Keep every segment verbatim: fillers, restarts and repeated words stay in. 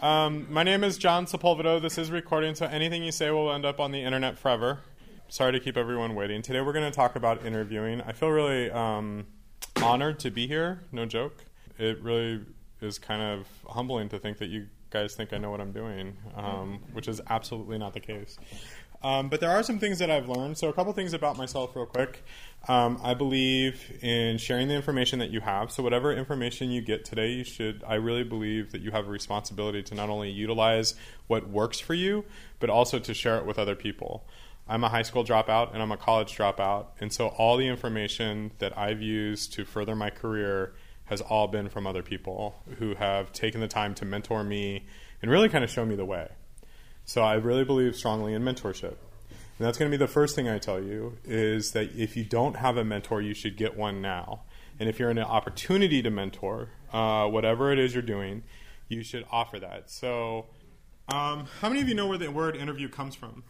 Um, my name is John Sepulvedo. This is recording, so anything you say will end up on the internet forever. Sorry to keep everyone waiting. Today we're going to talk about interviewing. I feel really um, honored to be here, no joke. It really is kind of humbling to think that you guys think I know what I'm doing, um, which is absolutely not the case. Um, but there are some things that I've learned. So a couple things about myself real quick. Um, I believe in sharing the information that you have. So whatever information you get today, you should, I really believe that you have a responsibility to not only utilize what works for you, but also to share it with other people. I'm a high school dropout and I'm a college dropout. And so all the information that I've used to further my career has all been from other people who have taken the time to mentor me and really kind of show me the way. So I really believe strongly in mentorship. And that's going to be the first thing I tell you, is that if you don't have a mentor, you should get one now. And if you're in an opportunity to mentor, uh, whatever it is you're doing, you should offer that. So um, how many of you know where the word interview comes from?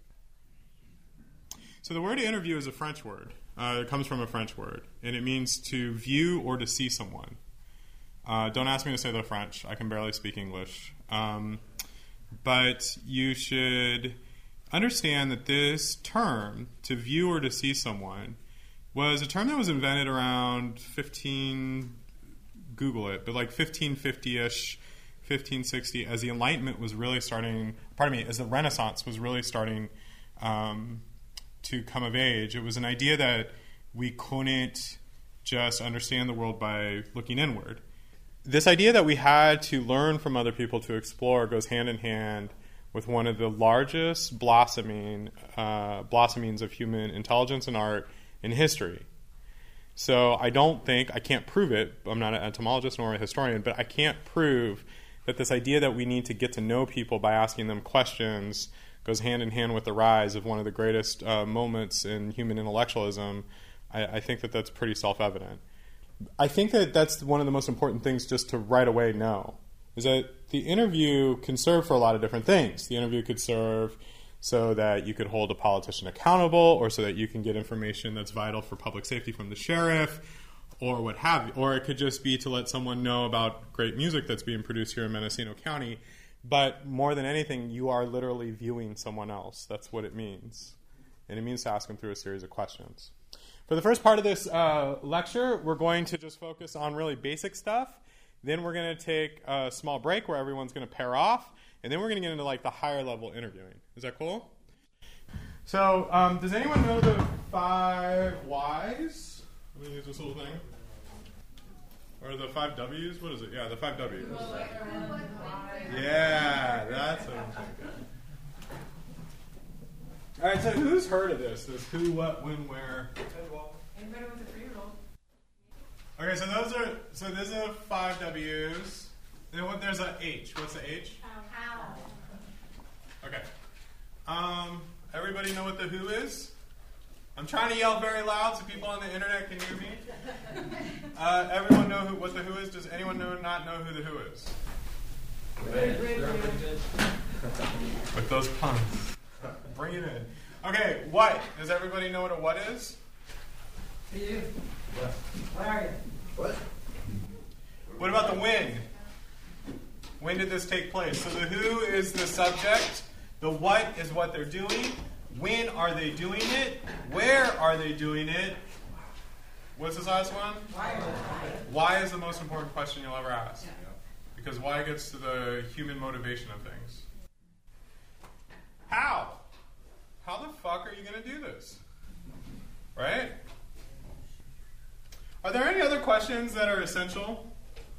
So the word interview is a French word. Uh, it comes from a French word, and it means to view or to see someone. Uh, don't ask me to say the French. I can barely speak English. Um, but you should understand that this term, to view or to see someone, was a term that was invented around fifteen, Google it, but like fifteen fifty-ish, fifteen sixty, as the Enlightenment was really starting, pardon me, as the Renaissance was really starting um, to come of age. It was an idea that we couldn't just understand the world by looking inward. This idea that we had to learn from other people to explore goes hand in hand with one of the largest blossoming uh, blossomings of human intelligence and art in history. So I don't think, I can't prove it, I'm not an entomologist nor a historian, but I can't prove that this idea that we need to get to know people by asking them questions goes hand in hand with the rise of one of the greatest uh, moments in human intellectualism. I, I think that that's pretty self-evident. I think that that's one of the most important things just to right away know, is that the interview can serve for a lot of different things. The interview could serve so that you could hold a politician accountable, or so that you can get information that's vital for public safety from the sheriff, or what have you. Or it could just be to let someone know about great music that's being produced here in Mendocino County. But more than anything, you are literally viewing someone else. That's what it means. And it means to ask them through a series of questions. For the first part of this uh, lecture, we're going to just focus on really basic stuff. Then we're going to take a small break where everyone's going to pair off. And then we're going to get into like the higher level interviewing. Is that cool? So um, does anyone know the five Y's? Let me use this little thing. Or the five W's? What is it? Yeah, the five W's. Yeah, that's what I'm thinking. All right, so who's heard of this? This who, what, when, where? Anybody with a three-year-old? Okay, so those are, so there's a five W's. Then what? There's a H. What's the H? How? Okay. Um, everybody know what the who is? I'm trying to yell very loud so people on the internet can hear me. Uh, everyone know who, what the who is? Does anyone know not know who the who is? With those puns. Bring it in. Okay, what? Does everybody know what a what is? Who you? What? Where are you? What? What about the when? When did this take place? So the who is the subject. The what is what they're doing. When are they doing it? Where are they doing it? What's this last one? Why? Why is the most important question you'll ever ask. Because why gets to the human motivation of things. How? How the fuck are you going to do this? Right? Are there any other questions that are essential?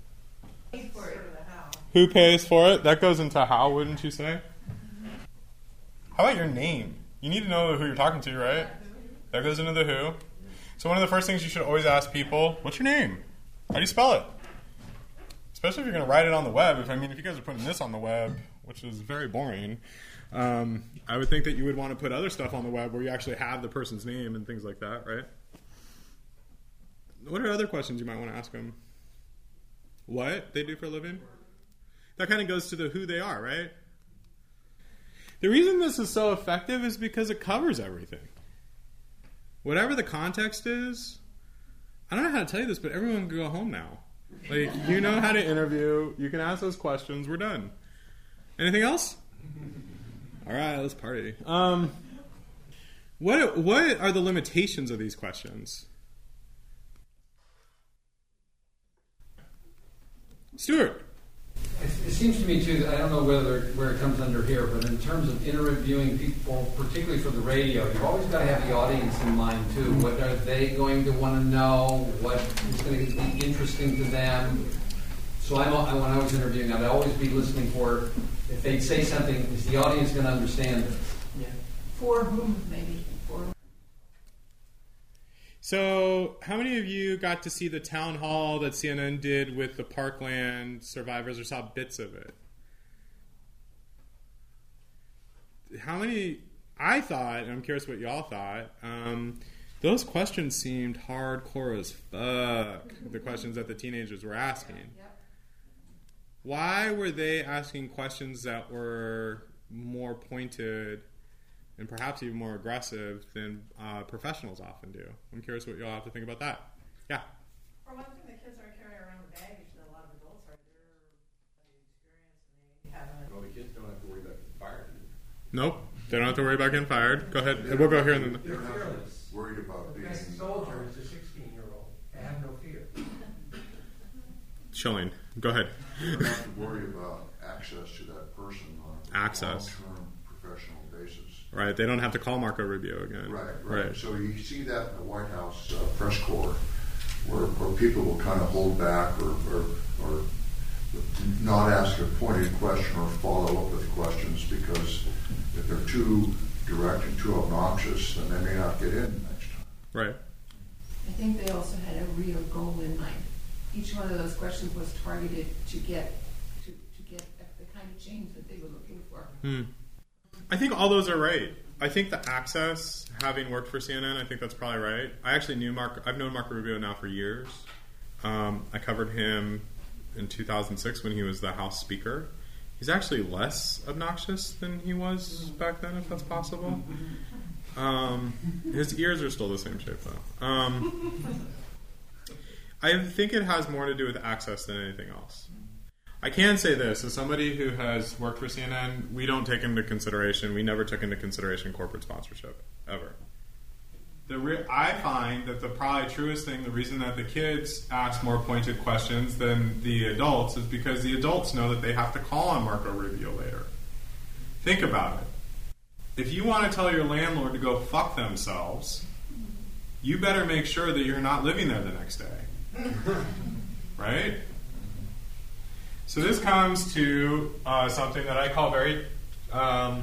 Who pays for it? That goes into how, wouldn't you say? How about your name? You need to know who you're talking to, right? That goes into the who. So one of the first things you should always ask people, what's your name? How do you spell it? Especially if you're going to write it on the web. If I mean, if you guys are putting this on the web, which is very boring, um, I would think that you would want to put other stuff on the web where you actually have the person's name and things like that, right? What are other questions you might want to ask them? What they do for a living? That kind of goes to the who they are, right? The reason this is so effective is because it covers everything. Whatever the context is, I don't know how to tell you this, but everyone can go home now. Like, you know how to interview. You can ask those questions. We're done. Anything else? All right, let's party. Um, what what are the limitations of these questions? Stuart. It, it seems to me too that I don't know whether where it comes under here, but in terms of interviewing people, particularly for the radio, you've always got to have the audience in mind too. What are they going to want to know? What is going to be interesting to them? So I'm, when I was interviewing, I'd always be listening for if they'd say something. Is the audience going to understand this? Yeah. For whom, maybe? For. So, how many of you got to see the town hall that C N N did with the Parkland survivors, or saw bits of it? How many? I thought, and I'm curious what y'all thought, um, those questions seemed hardcore as fuck, the questions that the teenagers were asking. Yep. Why were they asking questions that were more pointed and perhaps even more aggressive than uh, professionals often do? I'm curious what you'll have to think about that. Yeah. For one thing, the kids aren't carrying around the baggage that a lot of adults are. They're experienced and they haven't. Well, the kids don't have to worry about getting fired. Nope. They don't have to worry about getting fired. Go ahead. We'll go here and then. They're fearless. Worried about The being best soldier is a sixteen-year-old. They have no fear. Chilling. Go ahead. You don't have to worry about access to that person on a Access. long-term professional basis. Right. They don't have to call Marco Rubio again. Right, right, Right. So you see that in the White House uh, press corps, where, where people will kind of hold back or, or, or not ask a pointed question or follow up with questions because if they're too direct and too obnoxious, then they may not get in next time. Right. I think they also had a real goal in mind. Each one of those questions was targeted to get to, to get the kind of change that they were looking for. Hmm. I think all those are right. I think the access, having worked for C N N, I think that's probably right. I actually knew Mark. I've known Marco Rubio now for years. Um, I covered him in two thousand six when he was the House Speaker. He's actually less obnoxious than he was back then, if that's possible. Um, his ears are still the same shape, though. Um, I think it has more to do with access than anything else. I can say this, as somebody who has worked for C N N, we don't take into consideration, we never took into consideration corporate sponsorship, ever. The re- I find that the probably truest thing, the reason that the kids ask more pointed questions than the adults is because the adults know that they have to call on Marco Rubio later. Think about it. If you want to tell your landlord to go fuck themselves, you better make sure that you're not living there the next day. Right? So this comes to uh, something that I call very, um,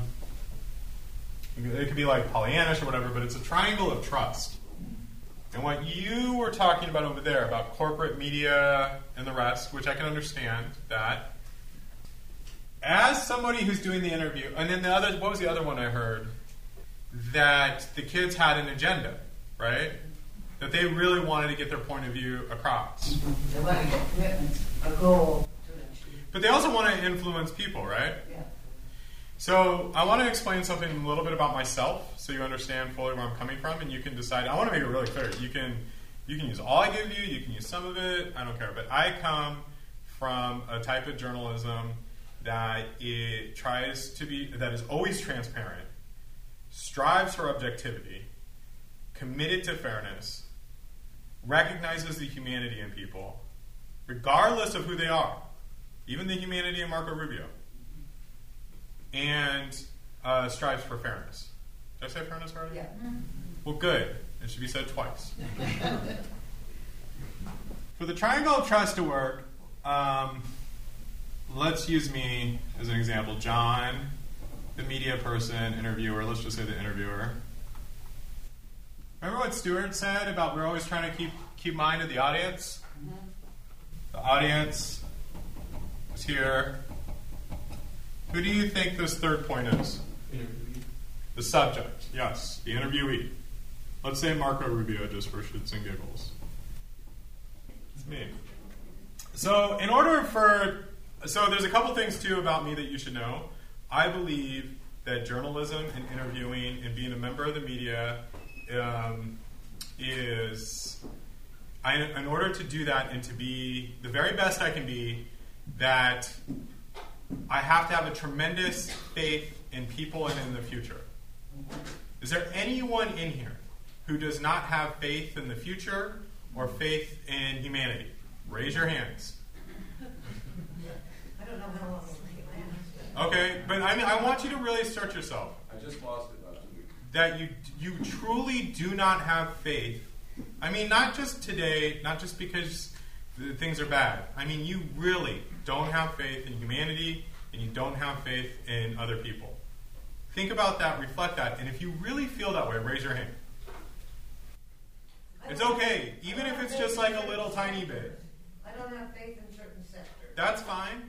it could be like Pollyannish or whatever, but it's a triangle of trust. And what you were talking about over there, about corporate media and the rest, which I can understand that, as somebody who's doing the interview, and then the other, what was the other one I heard? That the kids had an agenda, right? That they really wanted to get their point of view across. They want to get commitments, a goal to achieve. But they also want to influence people, right? Yeah. So I want to explain something a little bit about myself so you understand fully where I'm coming from, and you can decide. I want to make it really clear. You can you can use all I give you, you can use some of it, I don't care. But I come from a type of journalism that it tries to be, that is always transparent, strives for objectivity, committed to fairness, recognizes the humanity in people, regardless of who they are, even the humanity of Marco Rubio, and uh, strives for fairness. Did I say fairness already? Yeah. Well, good. It should be said twice. For the triangle of trust to work, um, let's use me as an example. John, the media person, interviewer. Let's just say the interviewer. Remember what Stuart said about we're always trying to keep keep mind of the audience? Mm-hmm. The audience is here. Who do you think this third point is? Interviewee. The subject, yes, the interviewee. Let's say Marco Rubio, just for shits and giggles. It's me. So, in order for... So, there's a couple things, too, about me that you should know. I believe that journalism and interviewing and being a member of the media um, is... I, in order to do that and to be the very best I can be, that I have to have a tremendous faith in people and in the future. Is there anyone in here who does not have faith in the future or faith in humanity? Raise your hands. I don't know how long it'll take, man. Okay, but I mean, I want you to really search yourself. I just lost it about two weeks. That you you truly do not have faith. I mean, not just today, not just because the things are bad. I mean, you really don't have faith in humanity, and you don't have faith in other people. Think about that, reflect that, and if you really feel that way, raise your hand. It's okay, even if it's just like a little tiny bit. I don't have faith in certain sectors. That's fine.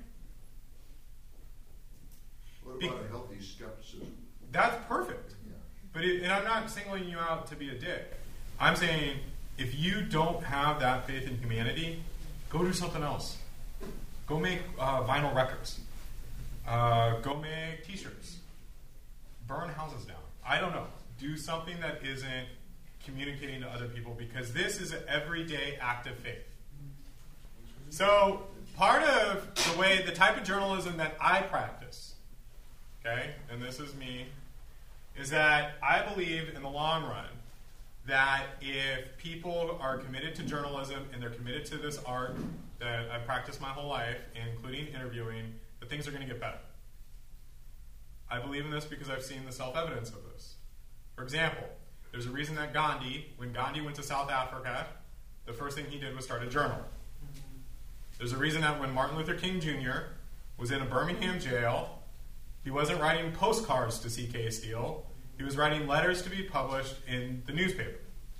What Be- about a healthy skepticism? That's perfect. Yeah. But it, and I'm not singling you out to be a dick. I'm saying if you don't have that faith in humanity, go do something else. Go make uh, vinyl records. Uh, go make T-shirts. Burn houses down. I don't know. Do something that isn't communicating to other people, because this is an everyday act of faith. So part of the way, the type of journalism that I practice, okay, and this is me, is that I believe in the long run that if people are committed to journalism and they're committed to this art that I've practiced my whole life, including interviewing, that things are going to get better. I believe in this because I've seen the self-evidence of this. For example, there's a reason that Gandhi, when Gandhi went to South Africa, the first thing he did was start a journal. There's a reason that when Martin Luther King Junior was in a Birmingham jail, he wasn't writing postcards to C K Steele. He was writing letters to be published in the newspaper.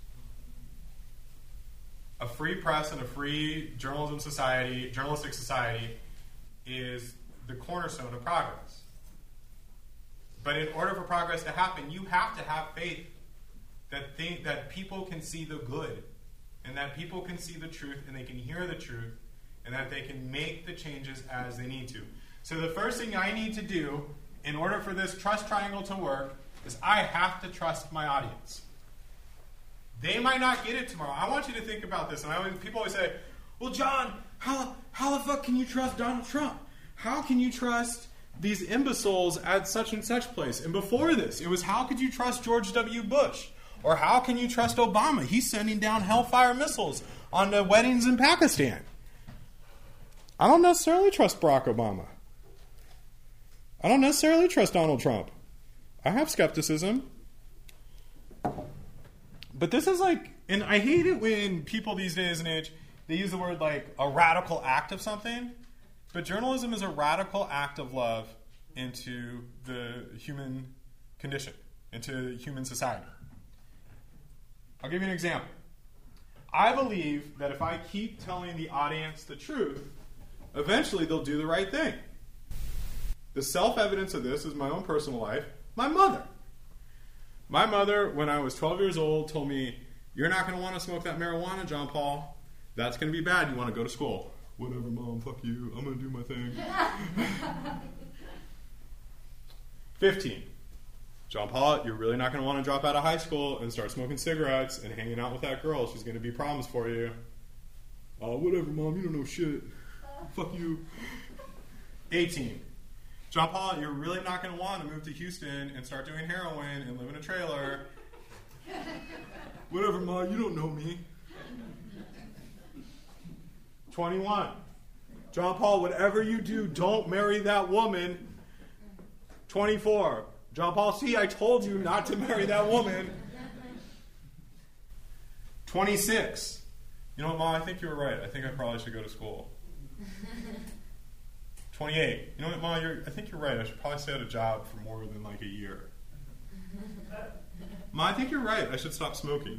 A free press and a free journalism society, journalistic society, is the cornerstone of progress. But in order for progress to happen, you have to have faith that think, that people can see the good, and that people can see the truth, and they can hear the truth, and that they can make the changes as they need to. So the first thing I need to do in order for this trust triangle to work is I have to trust my audience. They might not get it tomorrow. I want you to think about this. And I always, people always say, well, John, how, how the fuck can you trust Donald Trump? How can you trust these imbeciles at such and such place? And before this, it was how could you trust George W. Bush? Or how can you trust Obama? He's sending down Hellfire missiles on the weddings in Pakistan. I don't necessarily trust Barack Obama. I don't necessarily trust Donald Trump. I have skepticism. But this is like, and I hate it when people these days and age, they use the word like a radical act of something. But journalism is a radical act of love into the human condition, into human society. I'll give you an example. I believe that if I keep telling the audience the truth, eventually they'll do the right thing. The self-evidence of this is my own personal life. My mother. My mother, when I was twelve years old, told me, you're not going to want to smoke that marijuana, John Paul. That's going to be bad. You want to go to school. Whatever, Mom. Fuck you. I'm going to do my thing. fifteen. John Paul, you're really not going to want to drop out of high school and start smoking cigarettes and hanging out with that girl. She's going to be problems for you. Oh, whatever, Mom. You don't know shit. Fuck you. eighteen. John Paul, you're really not going to want to move to Houston and start doing heroin and live in a trailer. Whatever, Ma, you don't know me. twenty-one. John Paul, whatever you do, don't marry that woman. twenty-four. John Paul, see, I told you not to marry that woman. twenty-six. You know what, Ma, I think you were right. I think I probably should go to school. twenty-eight. You know what, Ma, you're, I think you're right. I should probably stay at a job for more than like a year. Ma, I think you're right. I should stop smoking.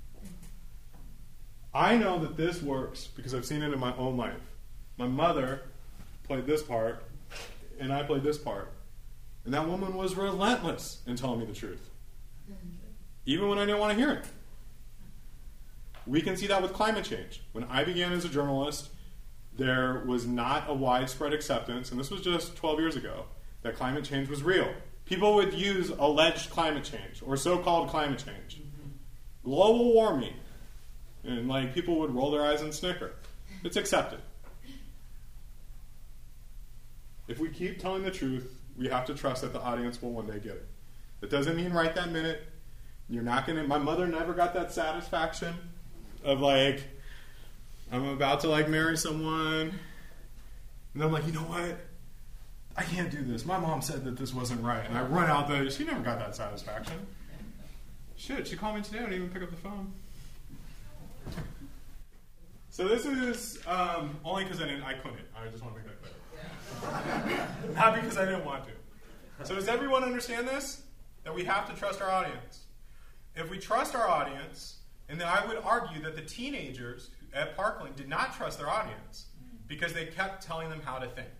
I know that this works because I've seen it in my own life. My mother played this part, and I played this part. And that woman was relentless in telling me the truth. Even when I didn't want to hear it. We can see that with climate change. When I began as a journalist, there was not a widespread acceptance, and this was just twelve years ago, that climate change was real. People would use alleged climate change, or so-called climate change. Global warming. And like people would roll their eyes and snicker. It's accepted. If we keep telling the truth, we have to trust that the audience will one day get it. That doesn't mean right that minute. You're not going to... My mother never got that satisfaction of, like, I'm about to, like, marry someone, and I'm like, you know what? I can't do this. My mom said that this wasn't right, and I run out there. She never got that satisfaction. Shit, she called me today. I didn't even pick up the phone. So this is um, only because I didn't. I couldn't. I just want to make that clear. Not because I didn't want to. So does everyone understand this? That we have to trust our audience. If we trust our audience, and then I would argue that the teenagers at Parkland did not trust their audience because they kept telling them how to think.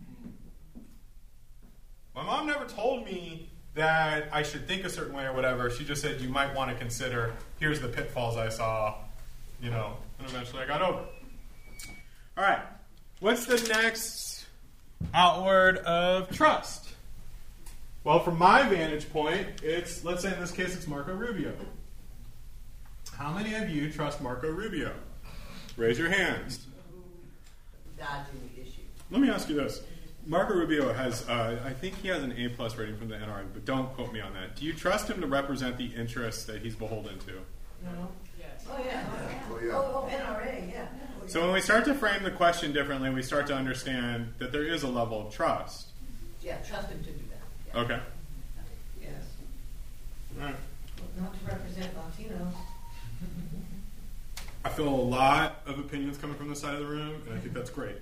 My mom never told me that I should think a certain way or whatever. She just said, you might want to consider, here's the pitfalls I saw, you know, and eventually I got over it. All right. What's the next outward of trust? Well, from my vantage point, it's, let's say in this case, it's Marco Rubio. How many of you trust Marco Rubio? Raise your hands. Dodging the issue. Let me ask you this. Marco Rubio has, uh, I think he has an A plus rating from the N R A, but don't quote me on that. Do you trust him to represent the interests that he's beholden to? No. Yes. Oh, yeah. Oh, yeah. Oh, oh, N R A, yeah. Oh, So when we start to frame the question differently, we start to understand that there is a level of trust. Yeah, trust him to do that. Yeah. Okay. Yes. All right. Well, not to represent Latinos. I feel a lot of opinions coming from this side of the room, and I think that's great.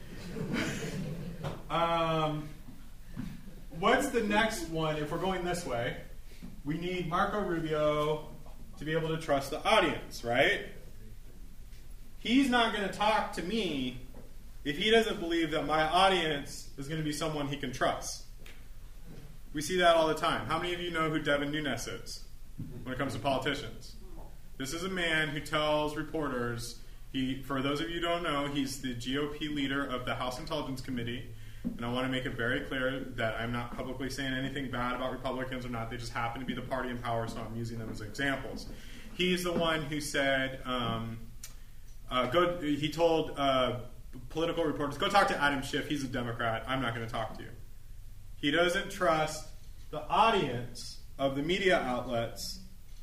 Um, what's the next one? If we're going this way, we need Marco Rubio to be able to trust the audience, right? He's not going to talk to me if he doesn't believe that my audience is going to be someone he can trust. We see that all the time. How many of you know who Devin Nunes is when it comes to politicians? This is a man who tells reporters, he, for those of you who don't know, he's the G O P leader of the House Intelligence Committee. And I want to make it very clear that I'm not publicly saying anything bad about Republicans or not. They just happen to be the party in power, so I'm using them as examples. He's the one who said, um, uh, go, he told uh, political reporters, go talk to Adam Schiff. He's a Democrat. I'm not going to talk to you. He doesn't trust the audience of the media outlets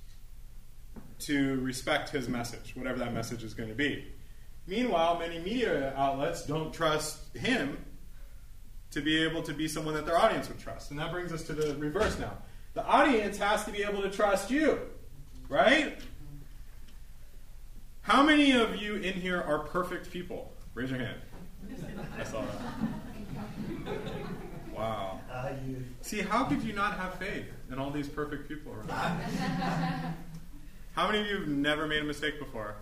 to respect his message, whatever that message is going to be. Meanwhile, many media outlets don't trust him to be able to be someone that their audience would trust. And that brings us to the reverse now. The audience has to be able to trust you, right? How many of you in here are perfect people? Raise your hand. I saw that. Wow. Uh, you, See, how could you not have faith in all these perfect people around? How many of you have never made a mistake before?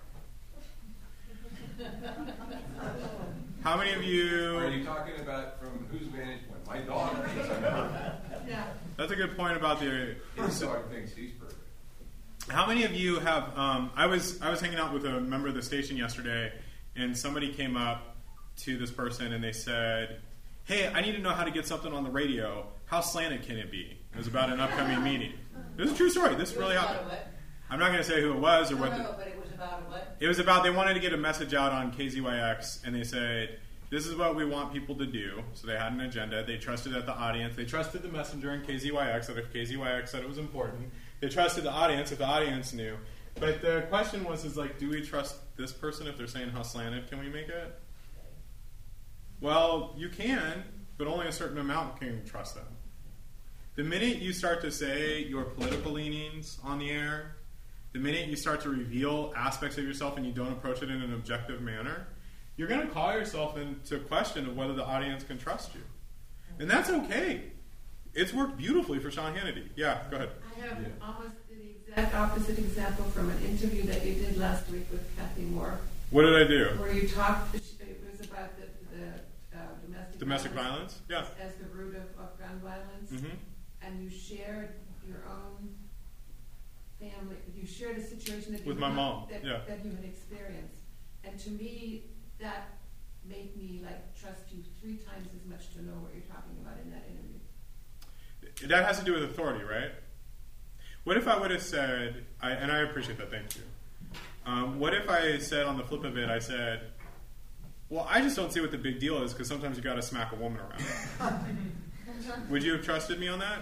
How many of you... Are you talking about from whose vantage point? My daughter thinks I'm perfect. Yeah. That's a good point about the... His dog thinks he's perfect. How many of you have... Um, I was I was hanging out with a member of the station yesterday, and somebody came up to this person and they said, hey, I need to know how to get something on the radio. How slanted can it be? It was about an upcoming meeting. It was a true story. This really happened. I'm not going to say who it was or No, what. no, The, but it was about a what? it was about. They wanted to get a message out on K Z Y X, and they said, "This is what we want people to do." So they had an agenda. They trusted that the audience. They trusted the messenger in K Z Y X that if K Z Y X said it was important, they trusted the audience if the audience knew. But the question was, is like, do we trust this person if they're saying how slanted can we make it? Well, you can, but only a certain amount can trust them. The minute you start to say your political leanings on the air, the minute you start to reveal aspects of yourself and you don't approach it in an objective manner, you're going to call yourself into question of whether the audience can trust you. And that's okay. It's worked beautifully for Sean Hannity. Yeah, go ahead. I have almost the exact opposite example from an interview that you did last week with Kathy Moore, What did I do? where you talked, it was about the, the uh, domestic, Domestic violence? Yeah. as, as the root of, of gun violence. Mm-hmm. And you shared your own family, you shared a situation that you With had my not- mom, that, yeah. that you had experienced. And to me, that made me like trust you three times as much to know what you're talking about in that interview. That has to do with authority, right? What if I would have said, I, and I appreciate that, thank you. Um, what if I said on the flip of it, I said, Well, I just don't see what the big deal is because sometimes you got to smack a woman around. Would you have trusted me on that?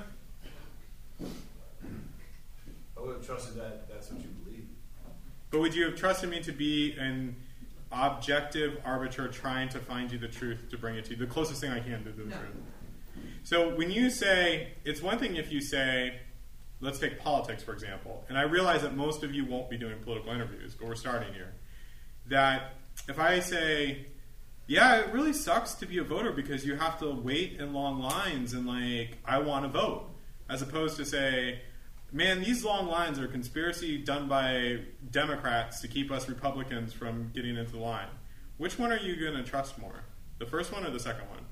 I would have trusted that that's what you believe. But would you have trusted me to be an objective arbiter trying to find you the truth to bring it to you? The closest thing I can to the No. truth. So when you say, it's one thing if you say, let's take politics, for example, and I realize that most of you won't be doing political interviews, but we're starting here, that if I say, yeah, it really sucks to be a voter because you have to wait in long lines and, like, I want to vote, as opposed to say, man, these long lines are a conspiracy done by Democrats to keep us Republicans from getting into the line. Which one are you going to trust more? The first one or the second one?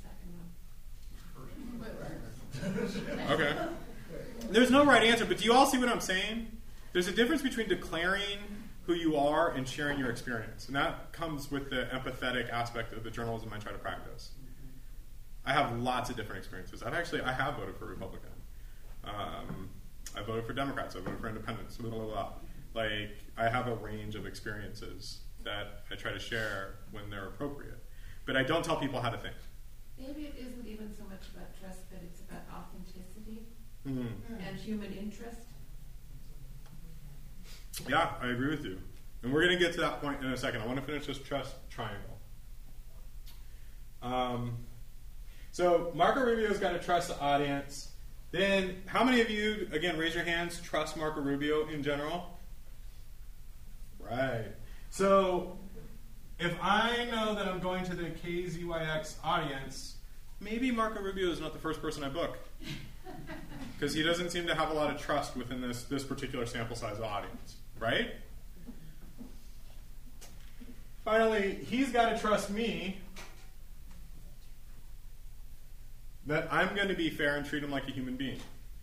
The second one. Okay. There's no right answer, but do you all see what I'm saying? There's a difference between declaring who you are and sharing your experience. And that comes with the empathetic aspect of the journalism I try to practice. I have lots of different experiences. I've actually, I have voted for Republican. Um, I voted for Democrats. I voted for independents. Blah, blah, blah. Like, I have a range of experiences that I try to share when they're appropriate. But I don't tell people how to think. Maybe it isn't even so much about trust, but it's about authenticity Mm-hmm. and human interest. Yeah, I agree with you. And we're going to get to that point in a second. I want to finish this trust triangle. Um, so Marco Rubio's got to trust the audience. Then how many of you, again, raise your hands, trust Marco Rubio in general? Right. So if I know that I'm going to the K Z Y X audience, maybe Marco Rubio is not the first person I book. Because he doesn't seem to have a lot of trust within this, this particular sample size audience, right? Finally, he's got to trust me that I'm going to be fair and treat him like a human being.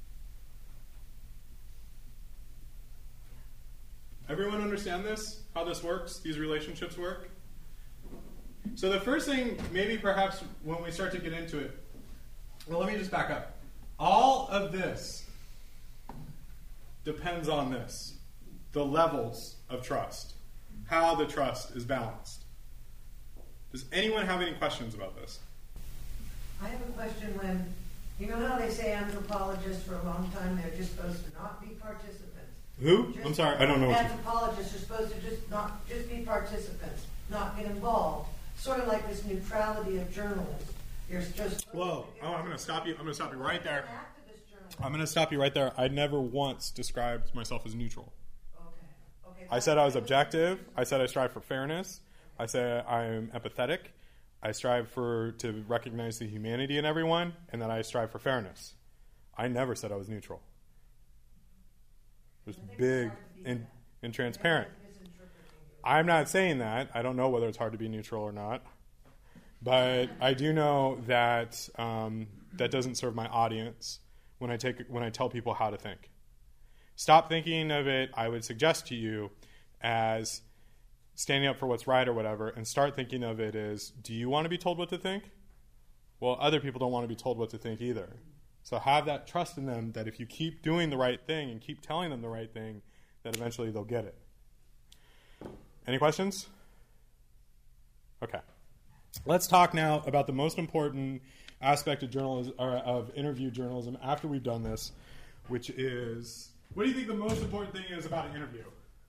Everyone understand this? How this works? These relationships work? So the first thing, maybe perhaps when we start to get into it, well, let me just back up. All of this depends on this, the levels of trust, how the trust is balanced. Does anyone have any questions about this? I have a question when, you know how they say anthropologists for a long time, they're just supposed to not be participants. Who? Just I'm sorry, I don't know what you... Anthropologists are supposed to just not just be participants, not get involved. Sort of like this neutrality of journalists. You're just Whoa, oh, I'm going to stop you. I'm going to stop you right there. Activist journalist. I'm going to stop you right there. I never once described myself as neutral. Okay. Okay. I said I was objective. I said I strive for fairness. I said I'm empathetic. I strive for to recognize the humanity in everyone, and that I strive for fairness. I never said I was neutral. It was big and, and transparent. I'm not saying that. I don't know whether it's hard to be neutral or not. But I do know that um, that doesn't serve my audience when I take when I tell people how to think. Stop thinking of it, I would suggest to you, as standing up for what's right or whatever, and start thinking of it as, do you want to be told what to think? Well, other people don't want to be told what to think either. So have that trust in them that if you keep doing the right thing and keep telling them the right thing, that eventually they'll get it. Any questions? Okay. Let's talk now about the most important aspect of journalism, or of interview journalism after we've done this, which is, what do you think the most important thing is about an interview?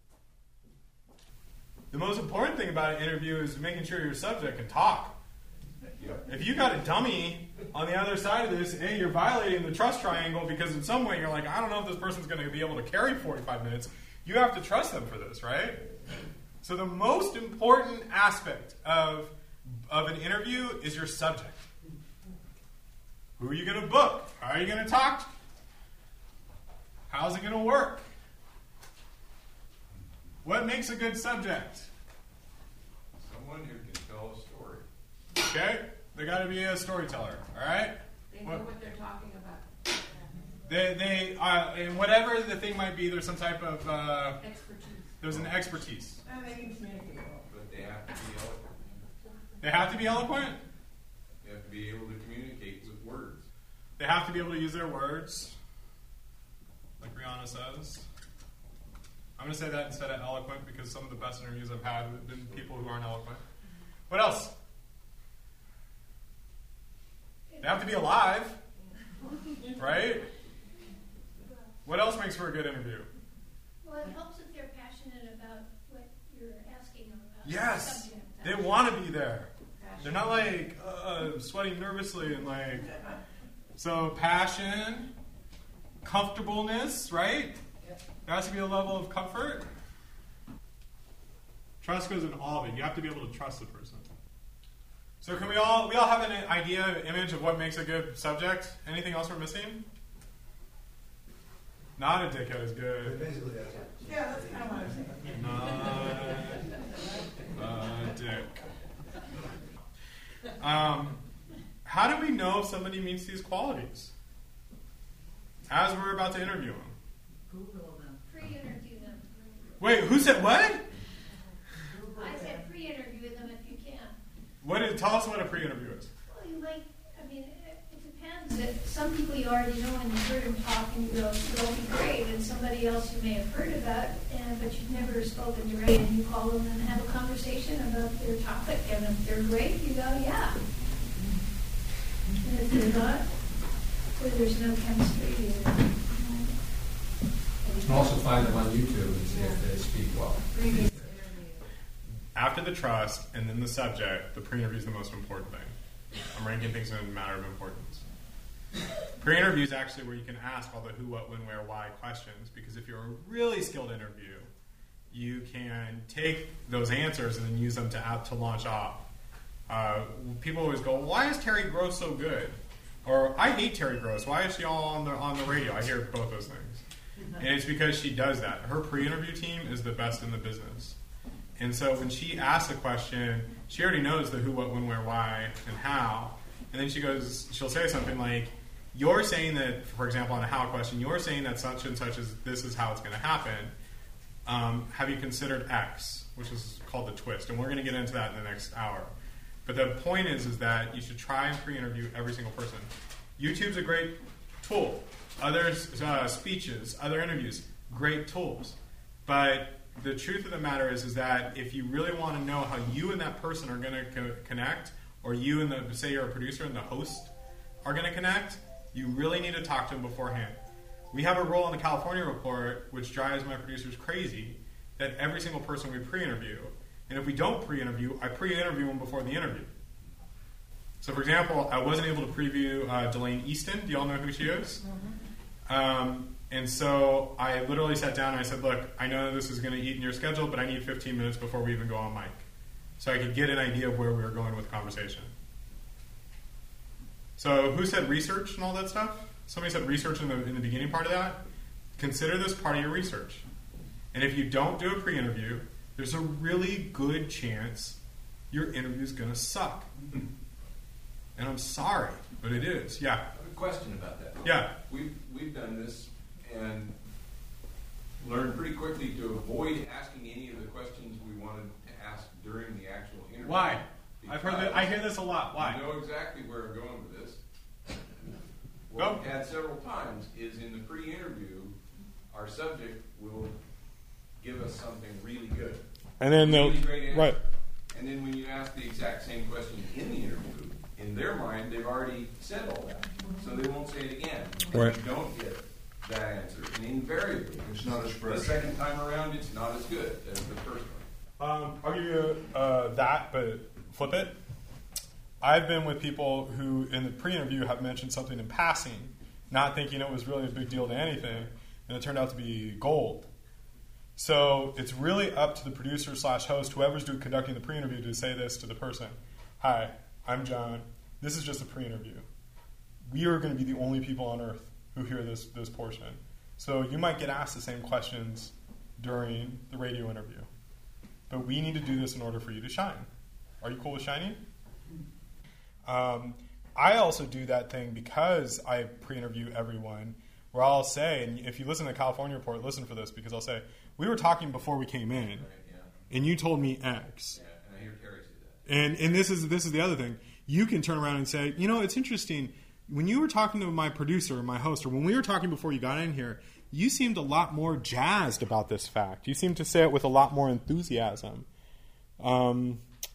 The most important thing about an interview is making sure your subject can talk. If you got a dummy on the other side of this, and you're violating the trust triangle because in some way you're like, I don't know if this person's going to be able to carry forty-five minutes, you have to trust them for this, right? So the most important aspect of, of an interview is your subject. Who are you going to book? How are you going to talk? How's it going to work? What makes a good subject? Someone who can tell a story. Okay? They got to be a storyteller, all right? They know What- what they're talking about. They, they, uh, and whatever the thing might be, there's some type of, uh, Expertise. there's an expertise. And they can communicate well. But they have to be eloquent. They have to be eloquent. They have to be able to communicate with words. They have to be able to use their words, like Rihanna says. I'm going to say that instead of eloquent because some of the best interviews I've had have been people who aren't eloquent. What else? They have to be alive, right? What else makes for a good interview? Well, it helps if they're passionate about what you're asking them about. Yes, The subject. they want to be there. They're not like uh, sweating nervously and like. So passion, comfortableness, right? There has to be a level of comfort. Trust goes in all of it. You have to be able to trust the person. So can we all we all have an idea, an image of what makes a good subject? Anything else we're missing? Not a dickhead is good. Basically, that's it. Yeah, that's kind of what I'm saying. Not a dick. Um, how do we know if somebody meets these qualities? As we're about to interview them. Google them. Pre-interview them. Wait, who said what? I said pre-interview them if you can. What is, tell us what a pre-interview is. Well, you might, I mean, it, it depends. If some people you already know and you've heard them talk and you go, they'll be great. And somebody else you may have heard about, and, but you've never spoken to, right? And you call them and have a conversation about their topic. And if they're great, you go, yeah. And if they're not, or there's no chemistry, or, You can also find them on YouTube and see if they speak well. Previous interview. After the trust and then the subject, the pre-interview is the most important thing. I'm ranking things in a matter of importance. Pre-interview is actually where you can ask all the who, what, when, where, why questions, because if you're a really skilled interview, you can take those answers and then use them to to launch off. Uh, people always go, why is Terry Gross so good? Or, I hate Terry Gross. Why is she all on the on the radio? I hear both those things. And it's because she does that. Her pre-interview team is the best in the business. And so when she asks a question, she already knows the who, what, when, where, why, and how. And then she goes, she'll say something like, you're saying that, for example, on a how question, you're saying that such and such is, this is how it's going to happen. Um, have you considered X, which is called the twist? And we're going to get into that in the next hour. But the point is, is that you should try and pre-interview every single person. YouTube's a great tool. Other uh, speeches, other interviews, great tools. But the truth of the matter is, is that if you really want to know how you and that person are going to co- connect, or you and the, say you're a producer and the host are going to connect, you really need to talk to them beforehand. We have a rule on the California Report, which drives my producers crazy, that every single person we pre-interview, and if we don't pre-interview, I pre-interview them before the interview. So, for example, I wasn't able to preview uh, Delane Easton. Do y'all know who she is? Mm-hmm. Um, and so I literally sat down and I said, look, I know this is going to eat in your schedule, but I need fifteen minutes before we even go on mic. So I could get an idea of where we were going with the conversation. So who said research and all that stuff? Somebody said research in the, in the beginning part of that. Consider this part of your research. And if you don't do a pre-interview, there's a really good chance your interview is going to suck. And I'm sorry, but it is. Yeah. I have a question about that. Yeah. We've, we've done this and learned pretty quickly to avoid asking any of the questions we wanted to ask during the actual interview. Why? I've heard that. I hear this a lot. Why? You know exactly where I'm going with this. What Go. we've had several times is in the pre-interview, our subject will give us something really good. And then they'll, really great answer. right. And then when you ask the exact same question in the interview, in their mind, they've already said all that. So they won't say it again. Right. You don't get that answer. And invariably, It's not as the fresh. second time around, it's not as good as the first one. Um, I'll give you uh, that, but flip it. I've been with people who, in the pre-interview, have mentioned something in passing, not thinking it was really a big deal to anything, and it turned out to be gold. So it's really up to the producer slash host, whoever's doing conducting the pre-interview, to say this to the person. Hi, I'm John. This is just a pre-interview. We are going to be the only people on earth who hear this, this portion. So you might get asked the same questions during the radio interview. But we need to do this in order for you to shine. Are you cool with shining? Um, I also do that thing because I pre-interview everyone, where I'll say, and if you listen to the California Report, listen for this, because I'll say, we were talking before we came in, Right, yeah. and you told me X. Yeah, and I hear Terry say that. And and this is this is the other thing. You can turn around and say, you know, it's interesting. When you were talking to my producer, my host, or when we were talking before you got in here, you seemed a lot more jazzed about this fact. You seemed to say it with a lot more enthusiasm. Um,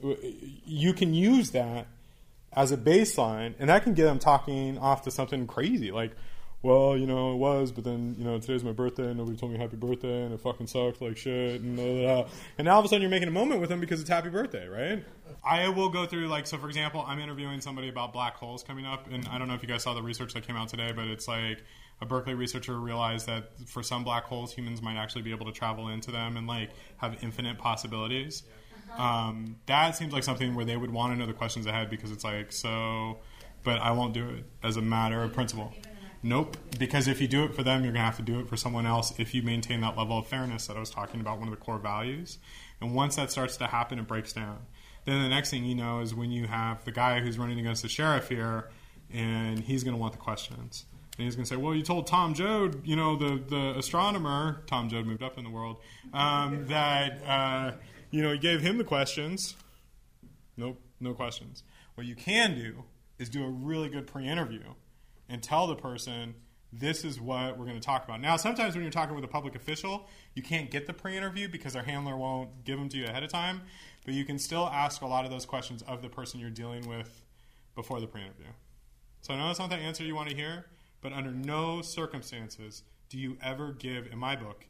you can use that as a baseline, and that can get them talking off to something crazy, like, well, you know, it was, but then, you know, today's my birthday, and nobody told me happy birthday, and it fucking sucked like shit, and blah, blah, blah. And now all of a sudden you're making a moment with them because it's happy birthday, right? I will go through, like, so for example, I'm interviewing somebody about black holes coming up, and I don't know if you guys saw the research that came out today, but it's like a Berkeley researcher realized that for some black holes, humans might actually be able to travel into them and, like, have infinite possibilities. Um, that seems like something where they would want to know the questions ahead, because it's like, so, but I won't do it as a matter of principle. Nope, because if you do it for them, you're going to have to do it for someone else if you maintain that level of fairness that I was talking about, one of the core values. And once that starts to happen, it breaks down. Then the next thing you know is when you have the guy who's running against the sheriff here, and he's going to want the questions. And he's going to say, well, you told Tom Joad, you know, the, the astronomer, Tom Joad moved up in the world, um, that, uh, you know, you gave him the questions. Nope, no questions. What you can do is do a really good pre-interview and tell the person, this is what we're going to talk about. Now, sometimes when you're talking with a public official, you can't get the pre-interview because their handler won't give them to you ahead of time, but you can still ask a lot of those questions of the person you're dealing with before the pre-interview. So I know that's not the answer you want to hear, but under no circumstances do you ever give, in my book,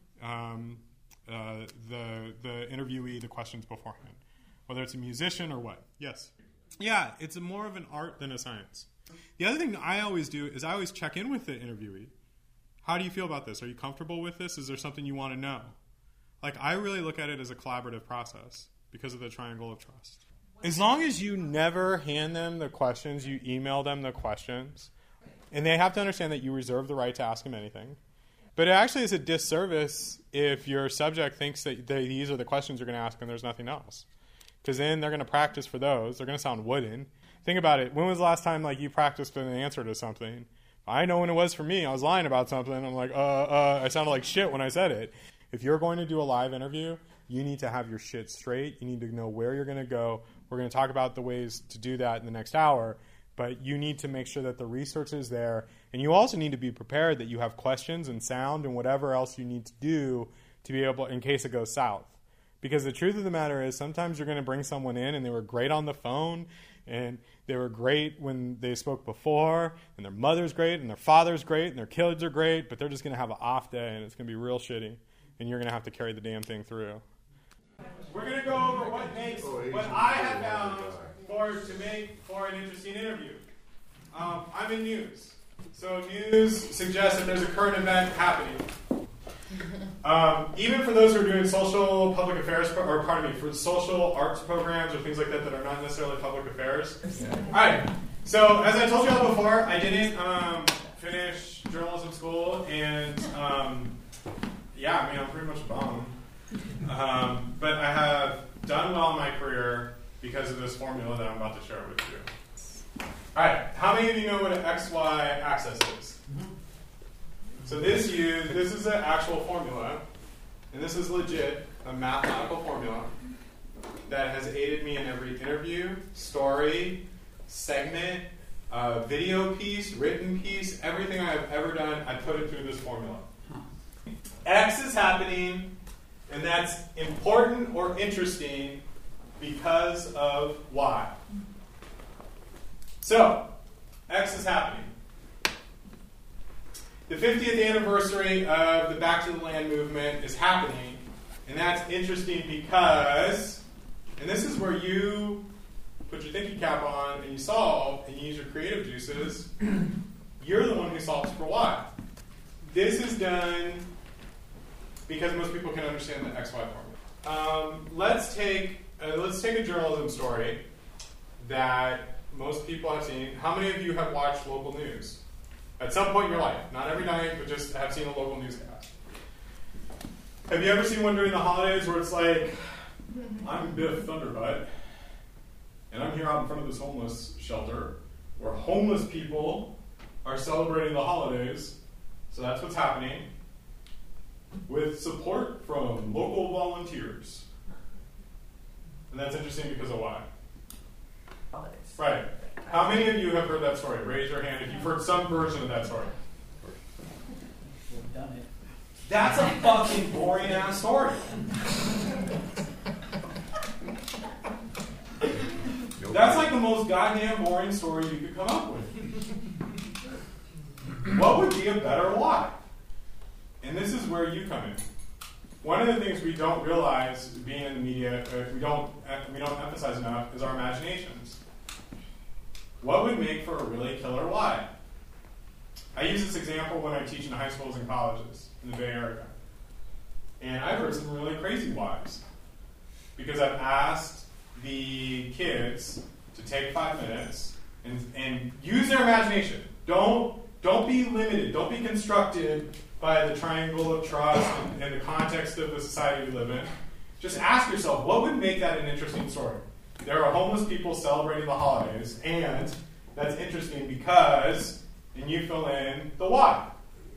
um, uh, the, the interviewee the questions beforehand, whether it's a musician or what. Yes? Yeah, it's a more of an art than a science. The other thing I always do is I always check in with the interviewee. How do you feel about this? Are you comfortable with this? Is there something you want to know? Like, I really look at it as a collaborative process because of the triangle of trust. As long as you never hand them the questions, you email them the questions, and they have to understand that you reserve the right to ask them anything. But it actually is a disservice if your subject thinks that they, these are the questions you're going to ask and there's nothing else. Because then they're going to practice for those. They're going to sound wooden. Think about it. When was the last time like you practiced an answer to something? I know when it was for me. I was lying about something. I'm like, uh, uh, I sounded like shit when I said it. If you're going to do a live interview, you need to have your shit straight. You need to know where you're going to go. We're going to talk about the ways to do that in the next hour. But you need to make sure that the research is there. And you also need to be prepared that you have questions and sound and whatever else you need to do to be able, in case it goes south. Because the truth of the matter is sometimes you're going to bring someone in and they were great on the phone and they were great when they spoke before and their mother's great and their father's great and their kids are great, but they're just going to have an off day and it's going to be real shitty and you're going to have to carry the damn thing through. We're going to go over what makes, what I have found for, to make for an interesting interview. Um, I'm in news. So news suggests that there's a current event happening. Um, even for those who are doing social public affairs, pro- or pardon me, for social arts programs or things like that that are not necessarily public affairs. Yeah. All right. So as I told you all before, I didn't um, finish journalism school, and um, yeah, I mean I'm pretty much a bum. Um, but I have done well in my career because of this formula that I'm about to share with you. All right. How many of you know what an X Y axis is? So this use, this is an actual formula, and this is legit, a mathematical formula that has aided me in every interview, story, segment, uh, video piece, written piece, everything I have ever done, I put it through this formula. X is happening, and that's important or interesting because of Y. So, X is happening. The fiftieth anniversary of the Back to the Land movement is happening, and that's interesting because, and this is where you put your thinking cap on and you solve and you use your creative juices. You're the one who solves for Y. This is done because most people can understand the X Y formula. Um, let's take uh, let's take a journalism story that most people have seen. How many of you have watched local news? At some point in your life. Not every night, but just have seen a local newscast. Have you ever seen one during the holidays where it's like, I'm Biff Thunderbutt, and I'm here out in front of this homeless shelter where homeless people are celebrating the holidays, so that's what's happening, with support from local volunteers. And that's interesting because of why? Holidays. Right. How many of you have heard that story? Raise your hand if you've heard some version of that story. We've done it. That's a fucking boring ass story. That's like the most goddamn boring story you could come up with. What would be a better why? And this is where you come in. One of the things we don't realize being in the media, uh, we don't we don't emphasize enough, is our imaginations. What would make for a really killer why? I use this example when I teach in high schools and colleges in the Bay Area. And I've heard some really crazy whys. Because I've asked the kids to take five minutes and, and use their imagination. Don't, don't be limited. Don't be constructed by the triangle of trust and, and the context of the society we live in. Just ask yourself, what would make that an interesting story? There are homeless people celebrating the holidays, and that's interesting because, and you fill in the why.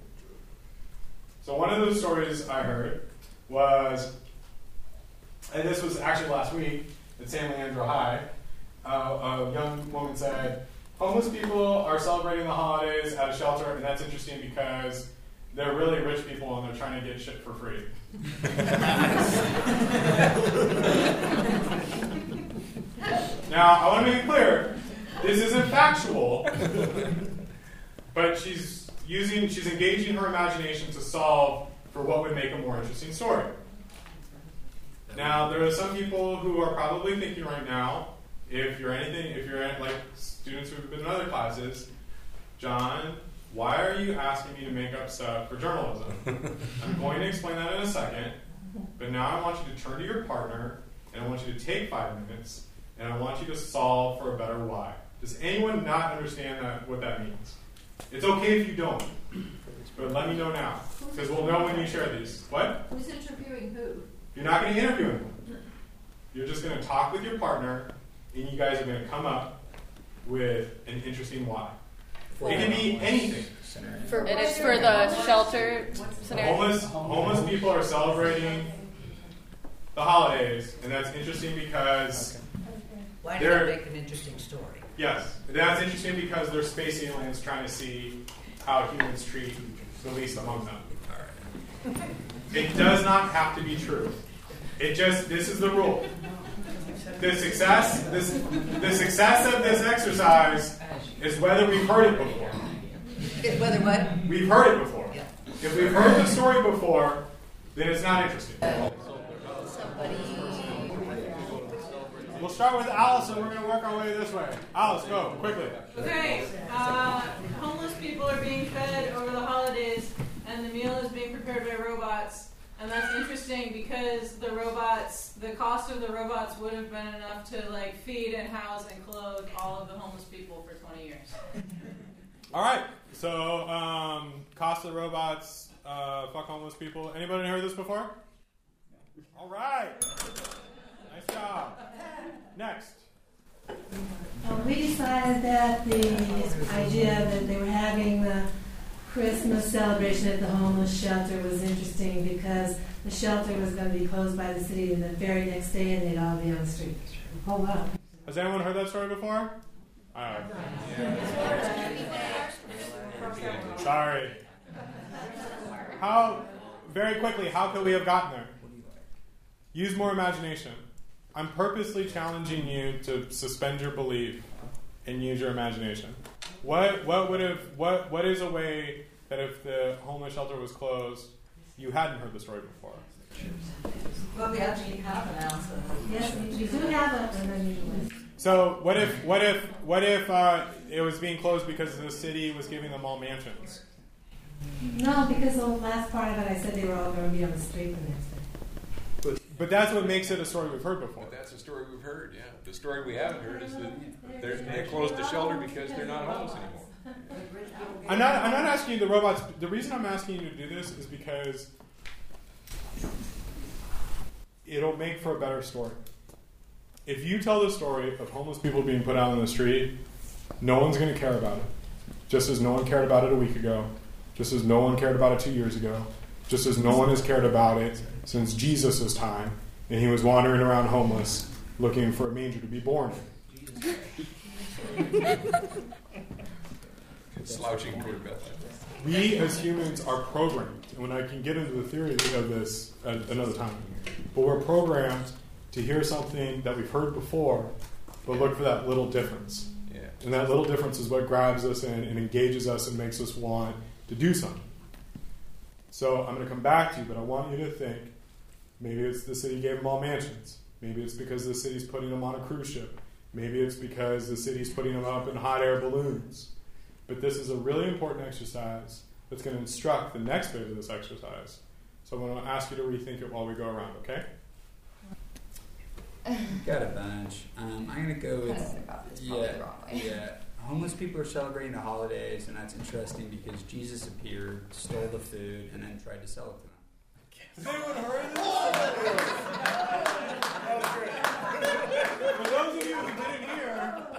So one of those stories I heard was, and this was actually last week at San Leandro High, uh, a young woman said, homeless people are celebrating the holidays at a shelter, and that's interesting because they're really rich people and they're trying to get shit for free. Now, I want to make it clear, this isn't factual, but she's using, she's engaging her imagination to solve for what would make a more interesting story. Now, there are some people who are probably thinking right now, if you're anything, if you're like students who've been in other classes, John, why are you asking me to make up stuff for journalism? I'm going to explain that in a second, but now I want you to turn to your partner, and I want you to take five minutes, and I want you to solve for a better why. Does anyone not understand that, what that means? It's okay if you don't, but let me know now, because we'll know when you share these. What? Who's interviewing who? You're not going to interview them. You're just going to talk with your partner, and you guys are going to come up with an interesting why. It can be anything. For, it is for the shelter scenario. Homeless, homeless people are celebrating the holidays, and that's interesting because Why does they're, that make an interesting story? Yes, that's interesting because they're space aliens trying to see how humans treat the least among them. It does not have to be true. It just, this is the rule. The success, this, the success of this exercise is whether we've heard it before. It's whether what? We've heard it before. Yeah. If we've heard the story before, then it's not interesting. We'll start with Alice, and we're going to work our way this way. Alice, go, quickly. Okay, uh, homeless people are being fed over the holidays, and the meal is being prepared by robots. And that's interesting because the robots, the cost of the robots would have been enough to like feed and house and clothe all of the homeless people for twenty years. All right, so um, cost of robots, uh, fuck homeless people. Anybody heard this before? All right, nice job. Next. Well, we decided that the idea that they were having the Christmas celebration at the homeless shelter was interesting because the shelter was going to be closed by the city the very next day and they'd all be on the street. Oh, wow. Has anyone heard that story before? Uh, sorry. How, very quickly, how could we have gotten there? Use more imagination. I'm purposely challenging you to suspend your belief and use your imagination. What what would have what what is a way that if the homeless shelter was closed, you hadn't heard the story before? Well, we actually have an answer. Yes, we do have a. So what if what if what if uh, it was being closed because the city was giving them all mansions? No, because the last part of it, I said they were all going to be on the street the next day. But, but that's what makes it a story we've heard before. But that's a story we've heard, yeah. The story we haven't heard is that they're, they closed the shelter because they're not homeless anymore. I'm not. I'm not asking you the robots. The reason I'm asking you to do this is because it'll make for a better story. If you tell the story of homeless people being put out on the street, no one's going to care about it. Just as no one cared about it a week ago, just as no one cared about it two years ago, just as no one has cared about it since Jesus' time, and he was wandering around homeless looking for a manger to be born in. Slouching toward Bethlehem. We as humans are programmed, and when I can get into the theory of this at another time, but we're programmed to hear something that we've heard before, but look for that little difference. Yeah. And that little difference is what grabs us in and engages us and makes us want to do something. So I'm going to come back to you, but I want you to think, maybe it's the city gave them all mansions. Maybe it's because the city's putting them on a cruise ship. Maybe it's because the city's putting them up in hot air balloons. But this is a really important exercise that's going to instruct the next bit of this exercise. So I'm going to ask you to rethink it while we go around, okay? Got a bunch. Um, I'm going to go with... I don't got this probably yeah, the wrong way. yeah. Homeless people are celebrating the holidays, and that's interesting because Jesus appeared, stole the food, and then tried to sell it to them. Has anyone heard this? For those of you who didn't hear,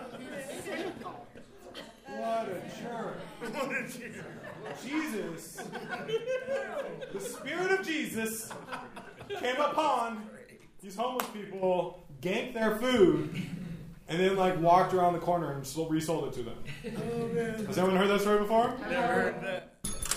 what a jerk. What a jerk. Jesus, the Spirit of Jesus came upon these homeless people, ganked their food, and then like walked around the corner and sold, resold it to them. Oh, man. Has anyone heard that story before? Never heard that.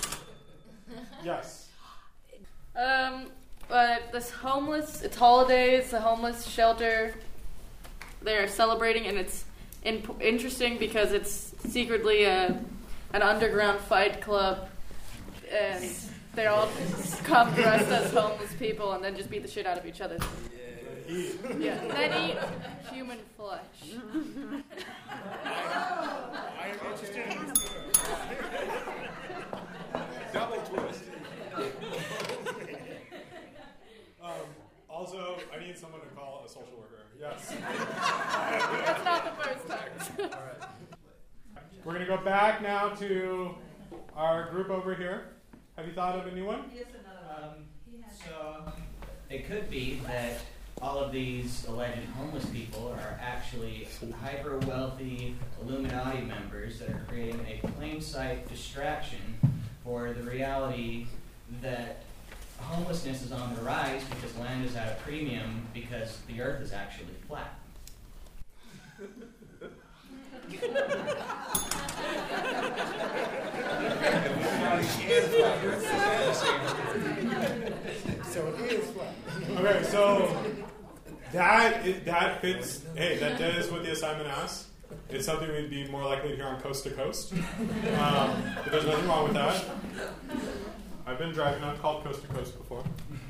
Yes. Um, but this homeless, it's holidays, the homeless shelter, they're celebrating, and it's in, interesting because it's secretly a, an underground fight club, and they all come dressed as homeless people and then just beat the shit out of each other. Yeah, yeah. And then eat human flesh. I am interested in this. Double twist. Um, also, I need someone to call a social worker. Yes. That's not the first time. All right. We're going to go back now to our group over here. Have you thought of a new one? Yes, another one. Um, so it could be that all of these alleged homeless people are actually hyper wealthy Illuminati members that are creating a plain sight distraction for the reality that homelessness is on the rise because land is at a premium because the earth is actually flat. So it is flat. Okay, so that is, that fits. Hey, that is what the assignment asks. It's something we'd be more likely to hear on Coast to Coast. Um, but there's nothing wrong with that. I've been driving on called Coast to Coast before.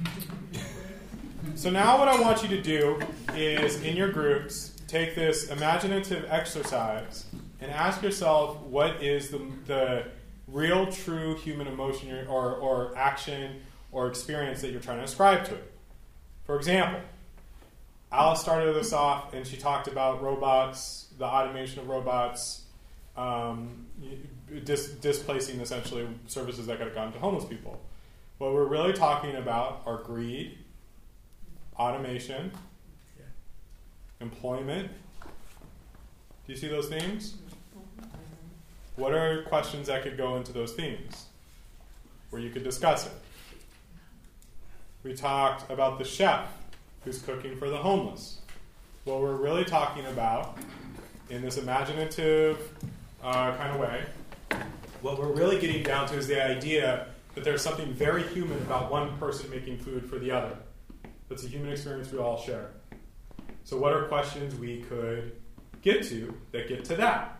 So now what I want you to do is, in your groups, take this imaginative exercise and ask yourself what is the, the real, true human emotion or, or action or experience that you're trying to ascribe to it. For example, Alice started this off and she talked about robots, the automation of robots, um, dis- displacing essentially services that could have gone to homeless people. What we're really talking about are greed, automation, yeah. employment. Do you see those themes? What are questions that could go into those themes where you could discuss it? We talked about the chef who's cooking for the homeless. What we're really talking about in this imaginative uh, kind of way, what we're really getting down to is the idea that there's something very human about one person making food for the other. That's a human experience we all share. So what are questions we could get to that get to that?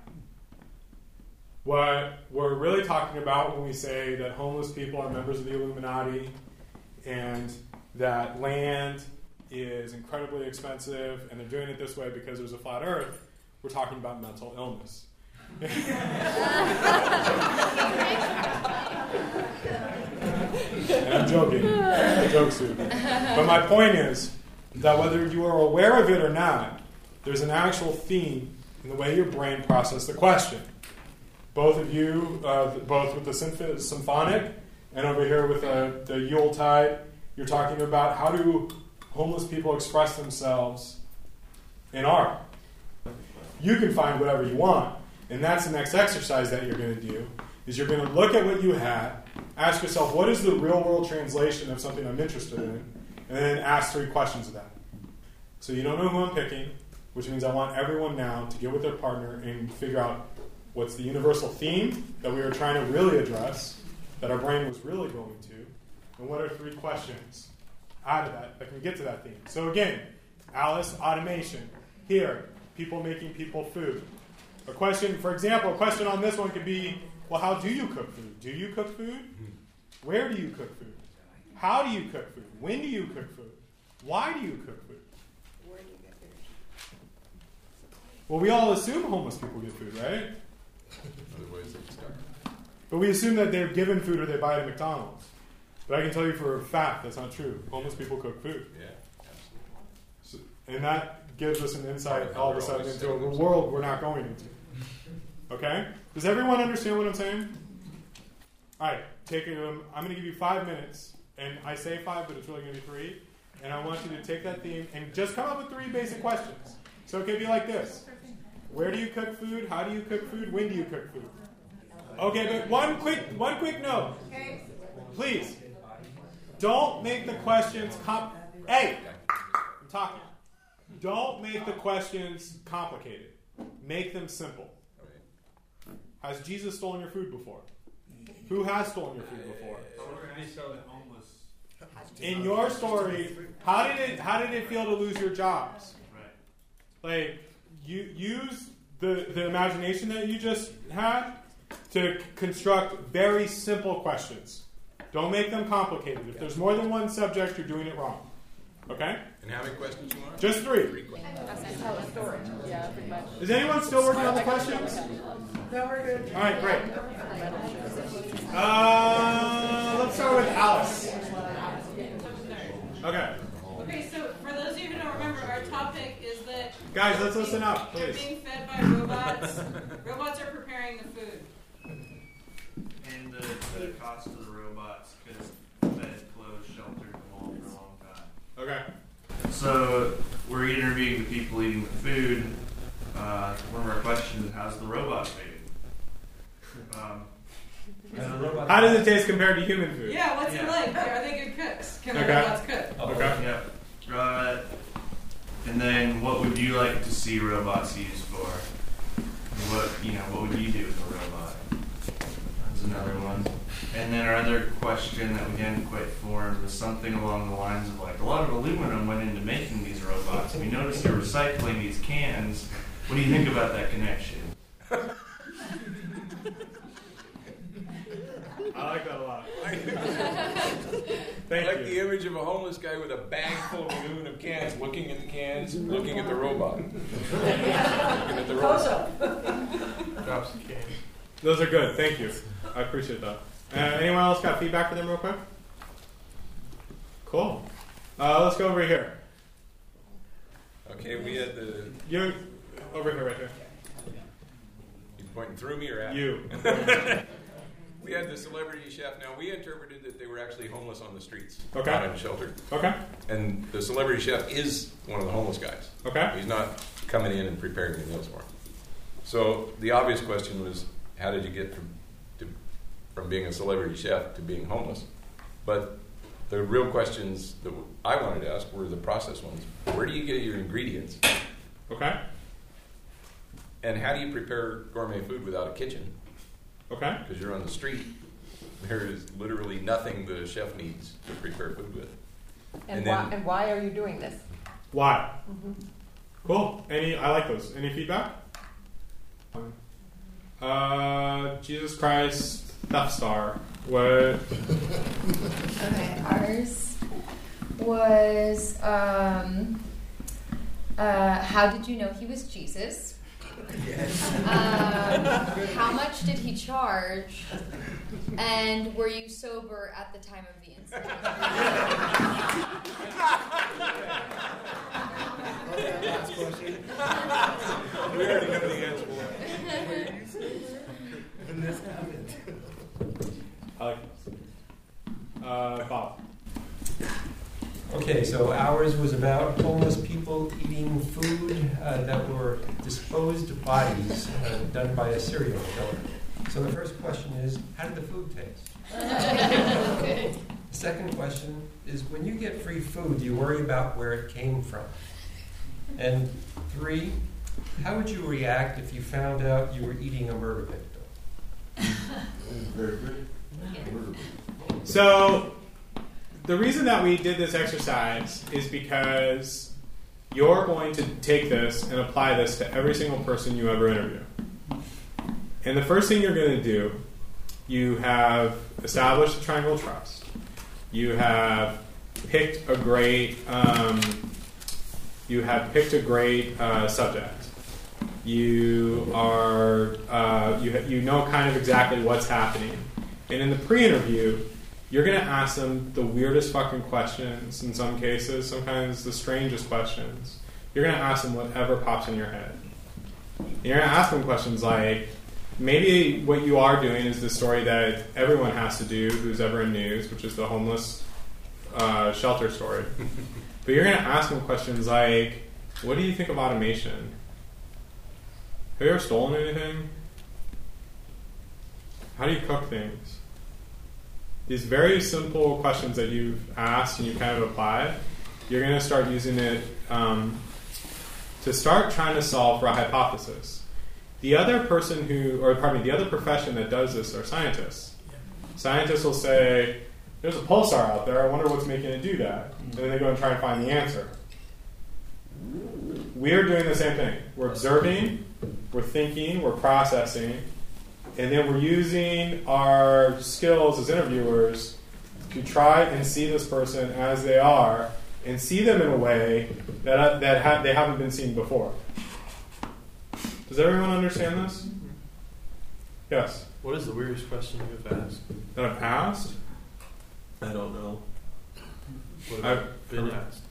What we're really talking about when we say that homeless people are members of the Illuminati and that land is incredibly expensive and they're doing it this way because there's a flat earth, we're talking about mental illness. And I'm joking. I joke soon. But my point is that whether you are aware of it or not, there's an actual theme in the way your brain processes the question. Both of you, uh, both with the symph- symphonic and over here with uh, the Yuletide, you're talking about how do homeless people express themselves in art. You can find whatever you want. And that's the next exercise that you're going to do, is you're going to look at what you had, ask yourself, what is the real-world translation of something I'm interested in, and then ask three questions of that. So you don't know who I'm picking, which means I want everyone now to get with their partner and figure out what's the universal theme that we were trying to really address, that our brain was really going to, and what are three questions out of that that can get to that theme. So again, Alice, automation. Here, people making people food. A question, for example, a question on this one could be, well, how do you cook food? Do you cook food? Where do you cook food? How do you cook food? When do you cook food? Why do you cook food? Where do you get food? Well, we all assume homeless people get food, right? Otherwise, they start. But we assume that they're given food or they buy it at McDonald's. But I can tell you for a fact that's not true. Homeless people cook food. Yeah, absolutely. So, and that gives us an insight Right, all of a they're sudden always into a saying world we're not going into. Okay? Does everyone understand what I'm saying? All right, take it. Um, I'm going to give you five minutes, and I say five, but it's really going to be three. And I want you to take that theme and just come up with three basic questions. So it could be like this: where do you cook food? How do you cook food? When do you cook food? Okay, but one quick, one quick note, please. Don't make the questions comp. Hey, I'm talking. Don't make the questions complicated. Make them simple. Has Jesus stolen your food before? Who has stolen your food before? In your story, how did it how did it feel to lose your jobs? Like, you use the, the imagination that you just had to construct very simple questions. Don't make them complicated. If there's more than one subject, you're doing it wrong. Okay? And how many questions you want? Just three. Three questions. Tell a story. Yeah, pretty much. Is anyone still working on the questions? No, we're good. All right, great. Uh, let's start with Alice. Okay. Okay, so for those of you who don't remember, our topic is that Guys, let's listen up, they're please. being fed by robots. Robots are preparing the food. And the, the cost of the robots, because fed, clothes, sheltered them all for a long time. Okay. So we're interviewing the people eating the food. Uh, one of our questions is, how's the robot made? Um, How does it taste compared to human food? Yeah, what's Yeah. it like? Are they good cooks? Can the Okay. robots cook? Okay. Yep. Uh, and then, what would you like to see robots used for? What you know? What would you do with a robot? That's another one. And then our other question that we didn't quite form was something along the lines of like, a lot of aluminum went into making these robots. We noticed you're recycling these cans. What do you think about that connection? I like that a lot. I like the image of a homeless guy with a bag full of aluminum cans, looking at the cans, looking at the robot. looking at the robot. Drops the can. Those are good. Thank you. I appreciate that. Uh, anyone else got feedback for them real quick? Cool. Uh, let's go over here. Okay, we had the... You, over here, right here. You pointing through me or at You. We had the celebrity chef. Now, we interpreted that they were actually homeless on the streets. Okay. Not in shelter. Okay. And the celebrity chef is one of the homeless guys. Okay. He's not coming in and preparing the meals for them. So the obvious question was, how did you get from, to, from being a celebrity chef to being homeless? But the real questions that I wanted to ask were the process ones. Where do you get your ingredients? Okay. And how do you prepare gourmet food without a kitchen? Okay. Because you're on the street. There is literally nothing the chef needs to prepare food with. And, And why, then- and why are you doing this? Why? Mm-hmm. Cool. Any? I like those. Any feedback? Uh, Jesus Christ, Death Star. What? Okay, ours was um, uh, how did you know he was Jesus? Um, how much did he charge? And were you sober at the time of the incident? Last question. We already know the answer. When this happened. I like this. Uh, Bob. Okay, so ours was about homeless people eating food uh, that were disposed bodies uh, done by a serial killer. So the first question is, how did the food taste? The second question is, when you get free food, do you worry about where it came from? And three, how would you react if you found out you were eating a murder victim? Very good. So, the reason that we did this exercise is because you're going to take this and apply this to every single person you ever interview. And the first thing you're going to do, you have established a triangle of trust. You have picked a great, um, you have picked a great uh, subject. You are, uh, you ha- you know kind of exactly what's happening. And in the pre-interview, you're going to ask them the weirdest fucking questions in some cases, sometimes the strangest questions. You're going to ask them whatever pops in your head. And you're going to ask them questions like, maybe what you are doing is the story that everyone has to do who's ever in news, which is the homeless uh, shelter story. But you're going to ask them questions like, what do you think of automation? Have you ever stolen anything? How do you cook things? These very simple questions that you've asked and you kind of applied, you're going to start using it um, to start trying to solve for a hypothesis. The other person who, or pardon me, the other profession that does this are scientists. Scientists will say, there's a pulsar out there, I wonder what's making it do that. And then they go and try and find the answer. We're doing the same thing. We're observing, we're thinking, we're processing, and then we're using our skills as interviewers to try and see this person as they are and see them in a way that, that ha- they haven't been seen before. Does everyone understand this? Yes. What is the weirdest question you've asked? That I've asked? I don't know. What have I've been heard- asked?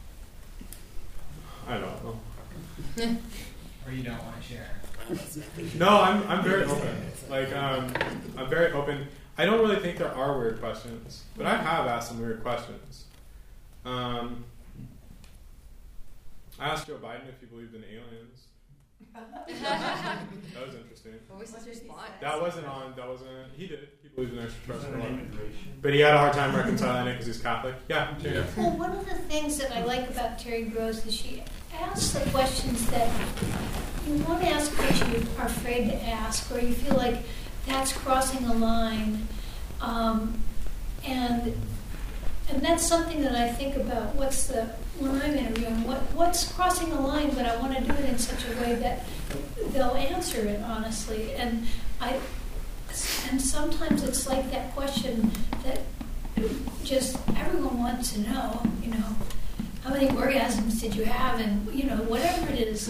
I don't know. Or you don't want to share. No, I'm I'm very open. Like um, I'm very open. I don't really think there are weird questions, but I have asked some weird questions. Um, I asked Joe Biden if he believed in aliens. That was interesting. What was his response? That wasn't on. That wasn't. He did. He believed in extraterrestrial life, but he had a hard time reconciling it because he's Catholic. Yeah. yeah. Well, one of the things that I like about Terry Gross is she asks the questions that you want to ask, but you are afraid to ask, or you feel like that's crossing a line, um, and and that's something that I think about. What's the when I'm interviewing, what what's crossing a line, but I want to do it in such a way that they'll answer it honestly, and I. And sometimes it's like that question that just everyone wants to know, you know, how many orgasms did you have, and you know, whatever it is.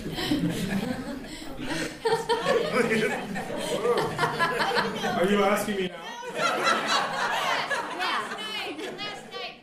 Are you asking me now? Last night, last night.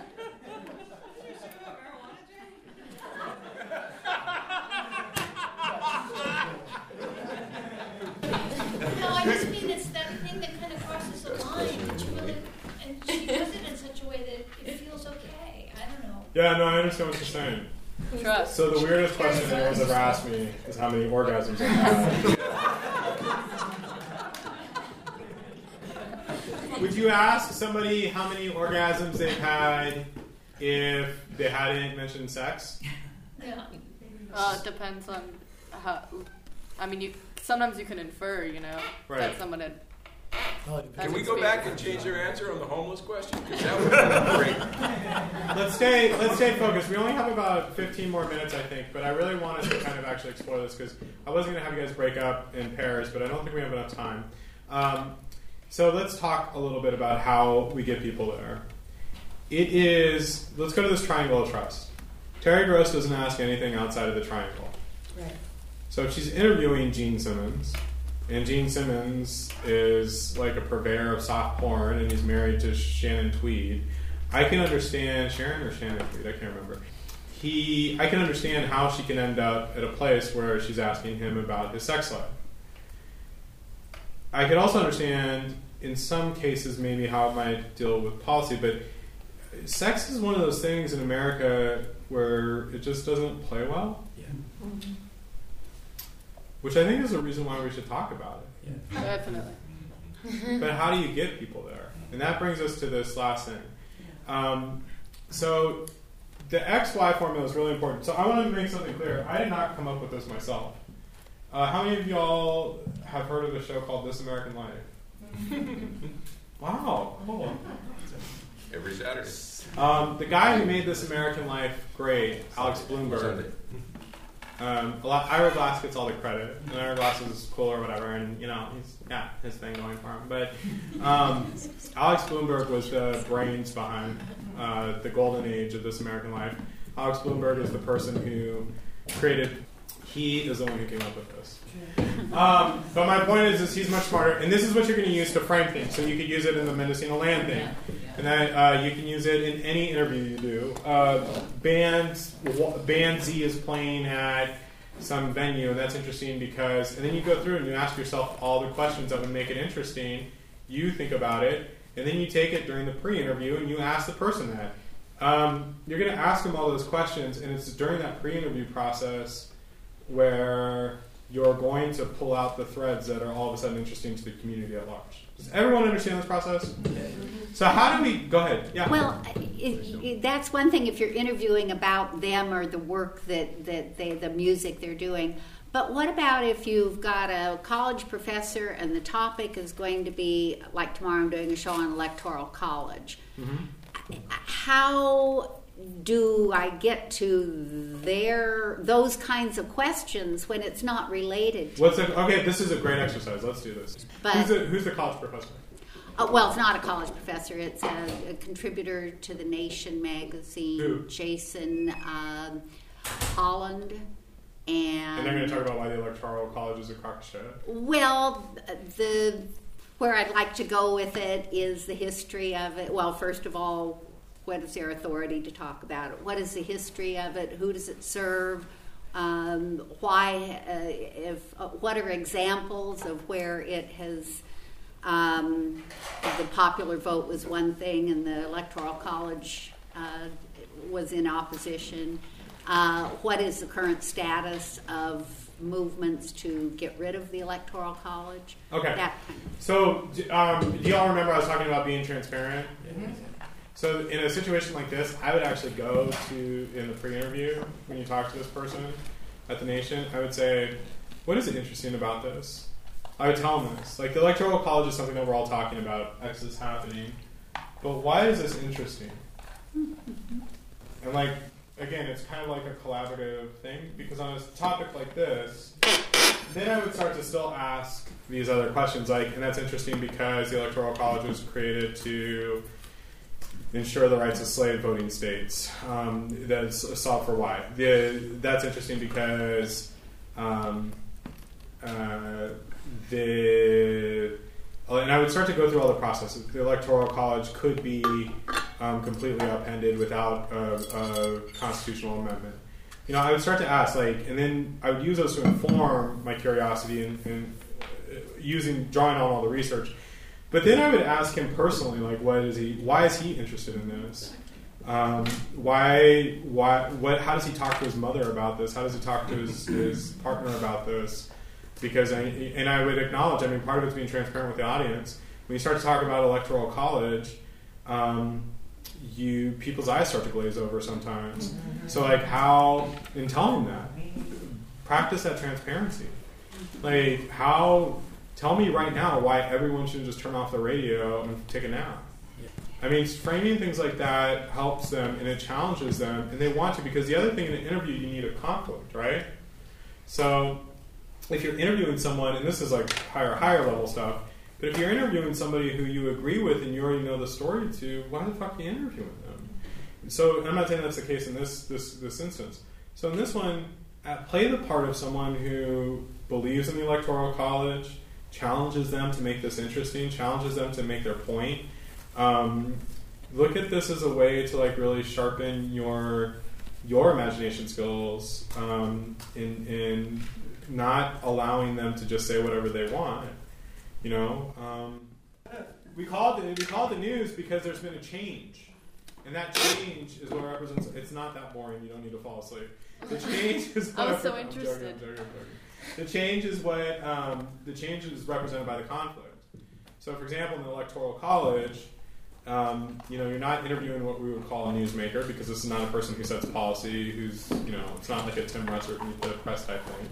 No, I just mean it's that thing that kind of crosses the line, and, you really, and she does it in such a way that it feels okay. I don't know. Yeah, no, I understand what you're saying. Trust. So the weirdest question anyone's ever asked me is how many orgasms I've had. Would you ask somebody how many orgasms they've had if they hadn't mentioned sex? Yeah. Uh, it depends on how. I mean, you sometimes you can infer, you know, Right. that someone had. Can we go back and change your answer on the homeless question? Because that would be great. Let's stay. Let's stay focused. We only have about fifteen more minutes, I think, but I really want us to kind of actually explore this because I wasn't going to have you guys break up in pairs, but I don't think we have enough time. Um, so let's talk a little bit about how we get people there. It is. Let's go to this triangle of trust. Terry Gross doesn't ask anything outside of the triangle. Right. So if she's interviewing Gene Simmons, and Gene Simmons is like a purveyor of soft porn, and he's married to Shannon Tweed, I can understand Sharon or Shannon Tweed. I can't remember. He, I can understand how she can end up at a place where she's asking him about his sex life. I could also understand, in some cases, maybe how it might deal with policy, but sex is one of those things in America where it just doesn't play well. Yeah. Mm-hmm. Which I think is the reason why we should talk about it. Yeah. Definitely. But how do you get people there? And that brings us to this last thing. Um, so the X Y formula is really important. So I want to make something clear. I did not come up with this myself. Uh, how many of y'all have heard of a show called This American Life? Wow, cool. Every Saturday. Um, the guy who made This American Life great, Alex Bloomberg. Um, a lot, Ira Glass gets all the credit, and Ira Glass is cool or whatever, and you know he's got his thing going for him. But um, Alex Bloomberg was the brains behind uh, the golden age of This American Life. Alex Bloomberg is the person who created. He is the one who came up with this. Um, but my point is, is he's much smarter, and this is what you're going to use to frame things. So you could use it in the Mendocino Land thing, and then uh, you can use it in any interview you do. Uh, band Band Z is playing at some venue, and that's interesting because, and then you go through and you ask yourself all the questions that would make it interesting. You think about it, and then you take it during the pre-interview and you ask the person that. Um, you're going to ask them all those questions, and it's during that pre-interview process where you're going to pull out the threads that are all of a sudden interesting to the community at large. Does everyone understand this process? So how do we, go ahead. Yeah. Well, it, it, that's one thing if you're interviewing about them or the work that, that they, the music they're doing. But what about if you've got a college professor and the topic is going to be, like tomorrow I'm doing a show on electoral college. Mm-hmm. How do I get to their those kinds of questions when it's not related to What's a, okay, this is a great exercise. Let's do this. But, who's, the, who's the college professor? Uh, well, it's not a college professor. It's a, a contributor to The Nation magazine, Who? Jason um, Holland. And, And they're going to talk about why the electoral college is a crock of shit. Well, the where I'd like to go with it is the history of it. Well, first of all, what is their authority to talk about it? What is the history of it? Who does it serve? Um, why? Uh, if uh, what are examples of where it has? Um, the popular vote was one thing, and the electoral college uh, was in opposition. Uh, what is the current status of movements to get rid of the electoral college? Okay. That kind of So, um, do y'all remember I was talking about being transparent? Mm-hmm. So, in a situation like this, I would actually go to, in the pre-interview, when you talk to this person at The Nation, I would say, what is interesting about this? I would tell them this. Like, the electoral college is something that we're all talking about. X is happening. But why is this interesting? And, like, again, it's kind of like a collaborative thing, because on a topic like this, then I would start to still ask these other questions, like, and that's interesting because the Electoral College was created to ensure the rights of slave voting states. Um, that's solved for why. The, that's interesting because um, uh, the and I would start to go through all the processes. The Electoral College could be um, completely upended without a, a constitutional amendment. You know, I would start to ask, like, and then I would use those to inform my curiosity and, and using, drawing on all the research. But then I would ask him personally, like, what is he? Why is he interested in this? Um, why? Why? What? How does he talk to his mother about this? How does he talk to his, his partner about this? Because, I, and I would acknowledge, I mean, part of it's being transparent with the audience. When you start to talk about Electoral College, um, you people's eyes start to glaze over sometimes. So, like, how, in telling them that, practice that transparency. Like, how, tell me right now why everyone should just turn off the radio and take a nap. I mean, framing things like that helps them, and it challenges them, and they want to, because the other thing in an interview, you need a conflict, right? So, if you're interviewing someone, and this is like higher, higher level stuff, but if you're interviewing somebody who you agree with and you already know the story to, why the fuck are you interviewing them? So I'm not saying that's the case in this this this instance. So in this one, uh, play the part of someone who believes in the Electoral College, challenges them to make this interesting, challenges them to make their point. Um, look at this as a way to like really sharpen your your imagination skills um, in in not allowing them to just say whatever they want. You know, um, we call it we call it the news because there's been a change, and that change is what represents. It's not that boring. You don't need to fall asleep. The change is. What I was so I'm interested. joking, I'm joking, I'm joking. The change is what um, the change is represented by the conflict. So, for example, in the Electoral College, um, you know, you're not interviewing what we would call a newsmaker because this is not a person who sets policy. Who's, you know, it's not like a Tim Russert meet the press type thing.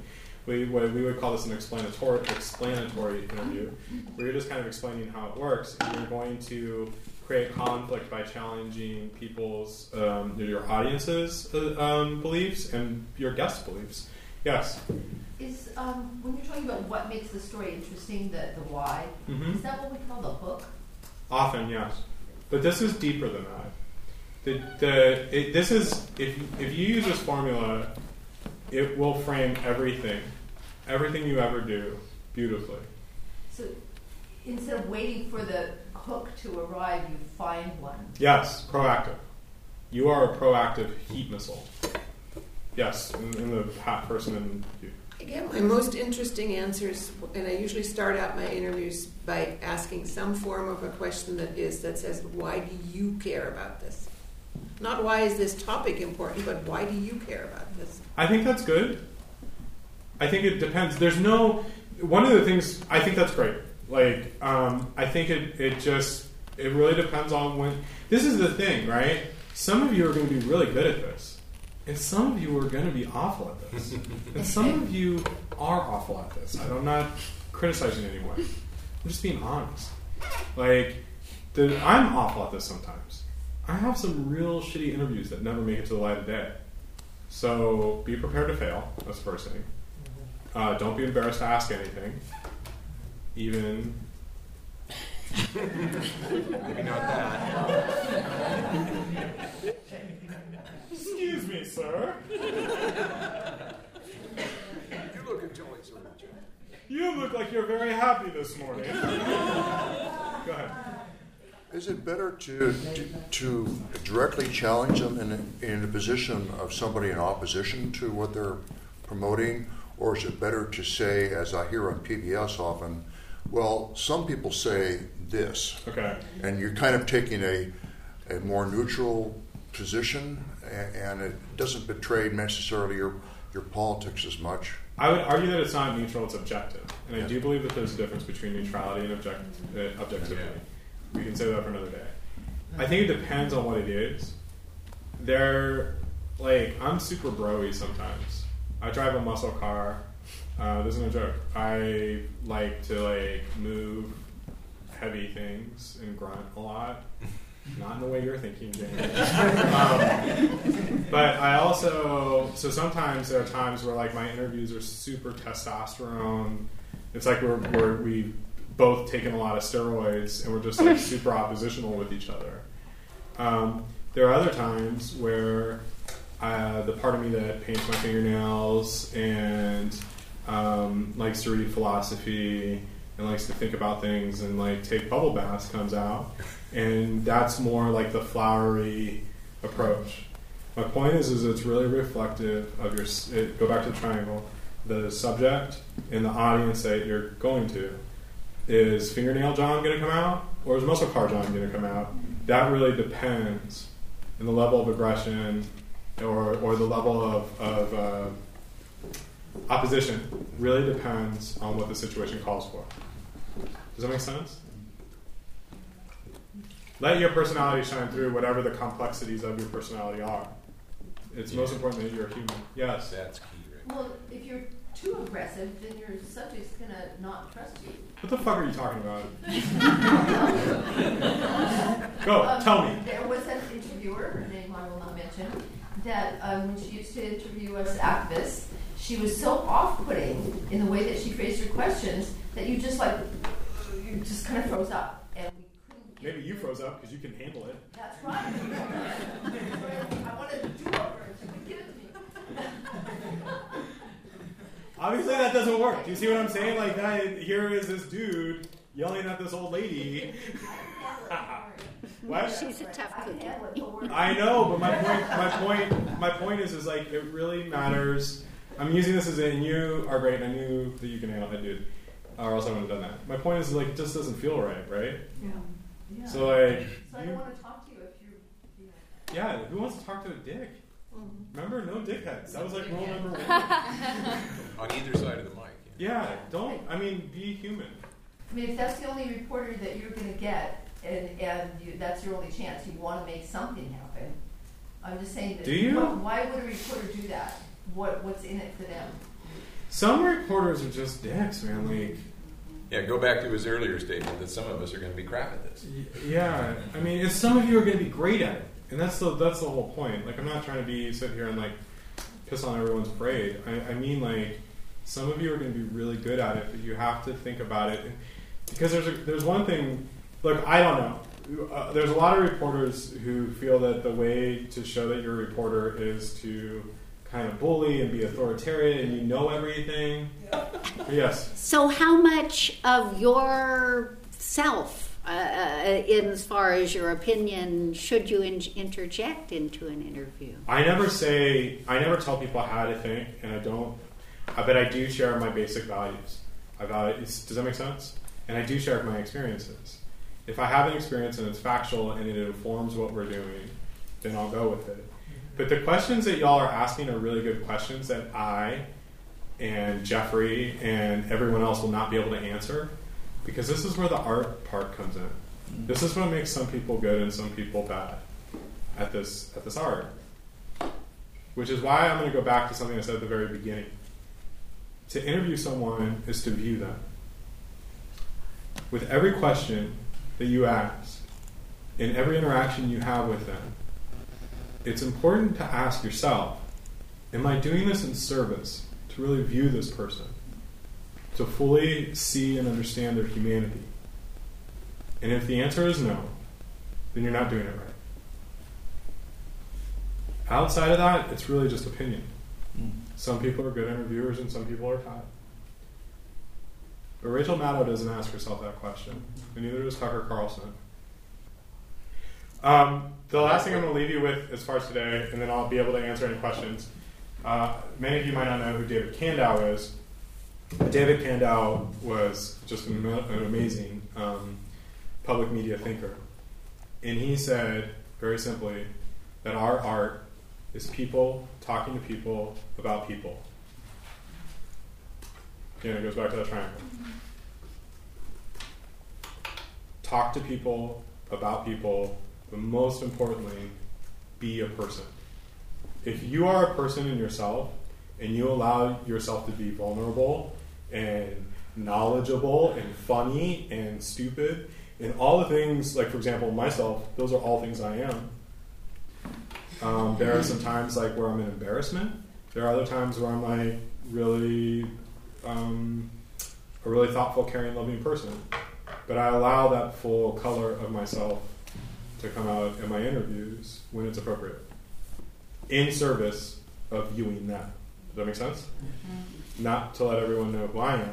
We, what we would call this an explanatory, explanatory interview, where you're just kind of explaining how it works, and you're going to create conflict by challenging people's, um, your audience's uh, um, beliefs and your guests' beliefs. Yes? Is, um, when you're talking about what makes the story interesting, the, the why, Mhm. is that what we call the hook? Often, yes. But this is deeper than that. The, the, it, this is, if, if you use this formula, it will frame everything, everything you ever do, beautifully. So instead of waiting for the hook to arrive, you find one. Yes, proactive. You are a proactive heat missile. Yes, in, in the hot person in you. Again, my most interesting answers, and I usually start out my interviews by asking some form of a question that is that says, "Why do you care about this?" Not why is this topic important, but why do you care about this? I think that's good. I think it depends. There's no one of the things. I think that's great. Like, um, I think it it just it really depends on when. This is the thing, right? Some of you are going to be really good at this. And some of you are going to be awful at this. And some of you are awful at this. I'm not criticizing anyone. I'm just being honest. Like, the, I'm awful at this sometimes. I have some real shitty interviews that never make it to the light of day. So be prepared to fail. That's the first thing. Uh, don't be embarrassed to ask anything. Even... Maybe not that. Excuse me, sir. You look enjoying so much. You look like you're very happy this morning. Go ahead. Is it better to, to to directly challenge them in in a position of somebody in opposition to what they're promoting, or is it better to say, as I hear on P B S often, well, some people say this, okay, and you're kind of taking a a more neutral position, and it doesn't betray necessarily your your politics as much. I would argue that it's not neutral; it's objective, and I do believe that there's a difference between neutrality and object, uh, objectivity. Yeah. We can say that for another day. I think it depends on what it is. They're like I'm super bro-y sometimes. I drive a muscle car. Uh, this isn't a joke. I like to like move heavy things and grunt a lot. Not in the way you're thinking, James. um, but I also, so sometimes there are times where like my interviews are super testosterone. It's like we're, we're we've both taken a lot of steroids and we're just like super oppositional with each other. Um, there are other times where uh, the part of me that paints my fingernails and um, likes to read philosophy and likes to think about things and like take bubble baths comes out. And that's more like the flowery approach. My point is, is it's really reflective of your. It, go back to the triangle. The subject and the audience that you're going to. Is Fingernail John going to come out, or is Muscle Car John going to come out? That really depends, in the level of aggression, or or the level of of uh, opposition. Really depends on what the situation calls for. Does that make sense? Let your personality shine through whatever the complexities of your personality are. It's yeah. most important that you're a human. Yes. That's key, right? Well, if you're too aggressive, then your subject's going to not trust you. What the fuck are you talking about? Go, um, tell me. There was an interviewer, her name I will not mention, that um, when she used to interview us activists, she was so off-putting in the way that she phrased her questions that you just like, you just kind of froze up. And we Maybe you froze up because you can handle it. That's right. I wanted to do over. She would give it to me. Obviously, that doesn't work. Do you see what I'm saying? Like that. Here is this dude yelling at this old lady. What? She's a tough cookie. I know, but my point, my point, my point is, is like it really matters. I'm using this as in you are great, and I knew that you can handle that, dude, or else I wouldn't have done that. My point is, like, it just doesn't feel right, right? Yeah. Yeah. So like, so I don't want to talk to you if you're. You know. Yeah, who wants to talk to a dick? Mm-hmm. Remember, no dickheads. That was like rule number one. On either side of the mic. Yeah. yeah, don't. I mean, be human. I mean, if that's the only reporter that you're going to get, and and you, that's your only chance, you want to make something happen. I'm just saying that. Do you? What, why would a reporter do that? What what's in it for them? some reporters are just dicks, man. Like, Yeah, go back to his earlier statement that some of us are going to be crap at this. yeah, I mean, if some of you are going to be great at it, and that's the that's the whole point. Like, I'm not trying to be sit here and like piss on everyone's parade. I, I mean, like, some of you are going to be really good at it, but you have to think about it because there's a, there's one thing. Look, I don't know. Uh, there's a lot of reporters who feel that the way to show that you're a reporter is to kind of bully and be authoritarian and you know everything. Yeah. Yes. So how much of your self, uh, in as far as your opinion, should you in- interject into an interview? I never say, I never tell people how to think, and I don't, but I do share my basic values. I value, does that make sense? And I do share my experiences. If I have an experience and it's factual and it informs what we're doing, then I'll go with it. But the questions that y'all are asking are really good questions that I and Jeffrey and everyone else will not be able to answer, because this is where the art part comes in. This is what makes some people good and some people bad at this at this art. Which is why I'm going to go back to something I said at the very beginning. To interview someone is to view them. With every question that you ask, in every interaction you have with them, it's important to ask yourself, am I doing this in service to really view this person, to fully see and understand their humanity? And if the answer is no, then you're not doing it right. Outside of that, it's really just opinion. Some people are good interviewers and some people are not. But Rachel Maddow doesn't ask herself that question, and neither does Tucker Carlson. Um, the last thing I'm going to leave you with as far as today, and then I'll be able to answer any questions. Uh, many of you might not know who David Kandau is. David Kandau was just an, an amazing um, public media thinker. And he said, very simply, that our art is people talking to people about people. Again, it goes back to that triangle. Talk to people about people, but most importantly, be a person. If you are a person in yourself and you allow yourself to be vulnerable and knowledgeable and funny and stupid and all the things, like for example, myself, those are all things I am. Um, there are some times like where I'm an embarrassment. There are other times where I'm like really um, a really thoughtful, caring, loving person. But I allow that full color of myself to come out in my interviews when it's appropriate, in service of viewing that. Does that make sense? Mm-hmm. Not to let everyone know who I am,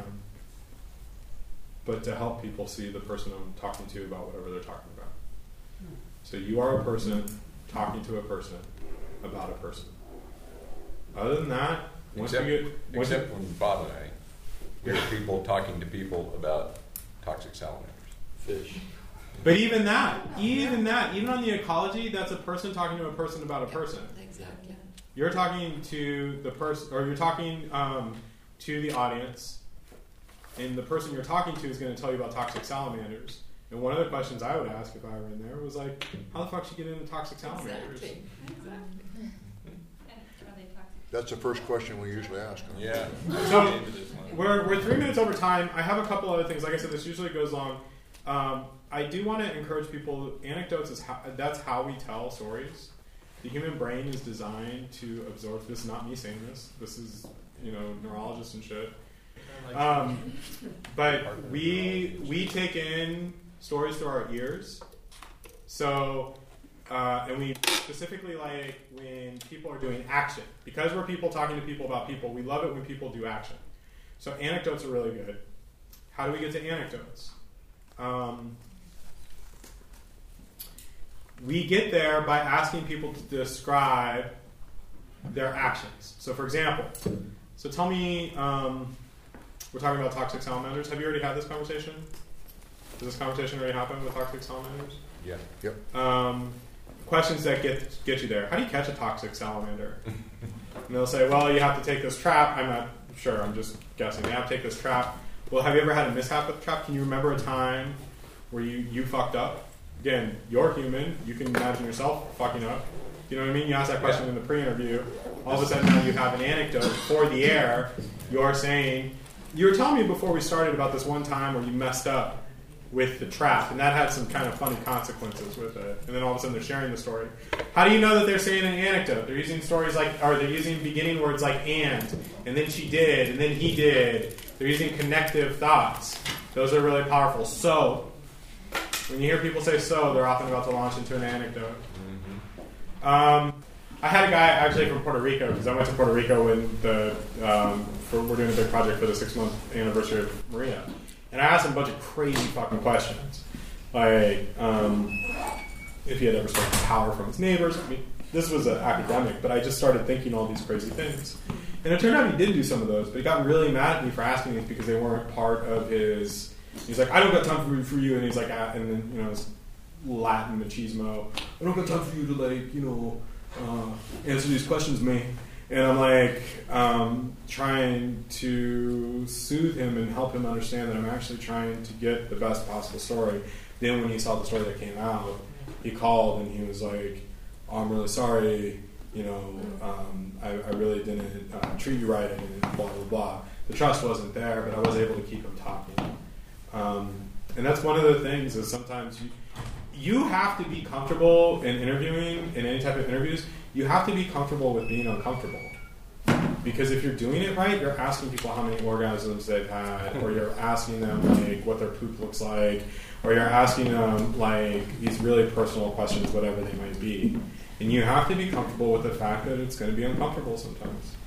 but to help people see the person I'm talking to about whatever they're talking about. So you are a person talking to a person about a person. Other than that, once except, you get... Once except you, when Bob and I hear people talking to people about toxic salamanders. Fish. But even that, even that, even on the ecology, that's a person talking to a person about a person. Exactly. You're talking to the person, or you're talking um, to the audience, and the person you're talking to is going to tell you about toxic salamanders. And one of the questions I would ask if I were in there was like, how the fuck did you get into toxic salamanders? Exactly. Exactly. That's the first question we usually ask. Huh? Yeah. So we're, we're three minutes over time. I have a couple other things. Like I said, this usually goes long. Um, I do want to encourage people. Anecdotes is how, that's how we tell stories. The human brain is designed to absorb. This is not me saying this. This is, you know, neurologists and shit. Um, but we we take in stories through our ears. So, uh, and we specifically like when people are doing action. Because we're people talking to people about people, we love it when people do action. So anecdotes are really good. How do we get to anecdotes? Um, we get there by asking people to describe their actions. So for example, so tell me, um, we're talking about toxic salamanders. Have you already had this conversation? Has this conversation already happened with toxic salamanders? Yeah. Yep. Um, questions that get get you there. How do you catch a toxic salamander? And they'll say, well, you have to take this trap. I'm not sure. I'm just guessing. You have to take this trap. Well, have you ever had a mishap with the trap? Can you remember a time where you, you fucked up? Again, you're human. You can imagine yourself fucking up. You know what I mean? You ask that question in the pre-interview. All of a sudden now you have an anecdote for the air. You're saying, you were telling me before we started about this one time where you messed up with the trap, and that had some kind of funny consequences with it. And then all of a sudden they're sharing the story. How do you know that they're saying an anecdote? They're using stories like, or they're using beginning words like and, and then she did, and then he did. They're using connective thoughts. Those are really powerful. So, when you hear people say so, they're often about to launch into an anecdote. Mm-hmm. Um, I had a guy actually from Puerto Rico, because I went to Puerto Rico when the um, for, we're doing a big project for the six-month anniversary of Maria. And I asked him a bunch of crazy fucking questions. Like, um, if he had ever stolen power from his neighbors. I mean, this was an academic, but I just started thinking all these crazy things. And it turned out he did do some of those, but he got really mad at me for asking these because they weren't part of his... He's like, I don't got time for, for you. And he's like, ah, and then, you know, it's Latin machismo. I don't got time for you to, like, you know, uh, answer these questions, man. And I'm like um, trying to soothe him and help him understand that I'm actually trying to get the best possible story. Then when he saw the story that came out, he called and he was like, oh, I'm really sorry, you know, um, I, I really didn't uh, treat you right, and blah, blah, blah. The trust wasn't there, but I was able to keep him talking. Um, and that's one of the things is sometimes you, you have to be comfortable in interviewing, in any type of interviews, you have to be comfortable with being uncomfortable. Because if you're doing it right, you're asking people how many orgasms they've had, or you're asking them like what their poop looks like, or you're asking them like these really personal questions, whatever they might be. And you have to be comfortable with the fact that it's going to be uncomfortable sometimes.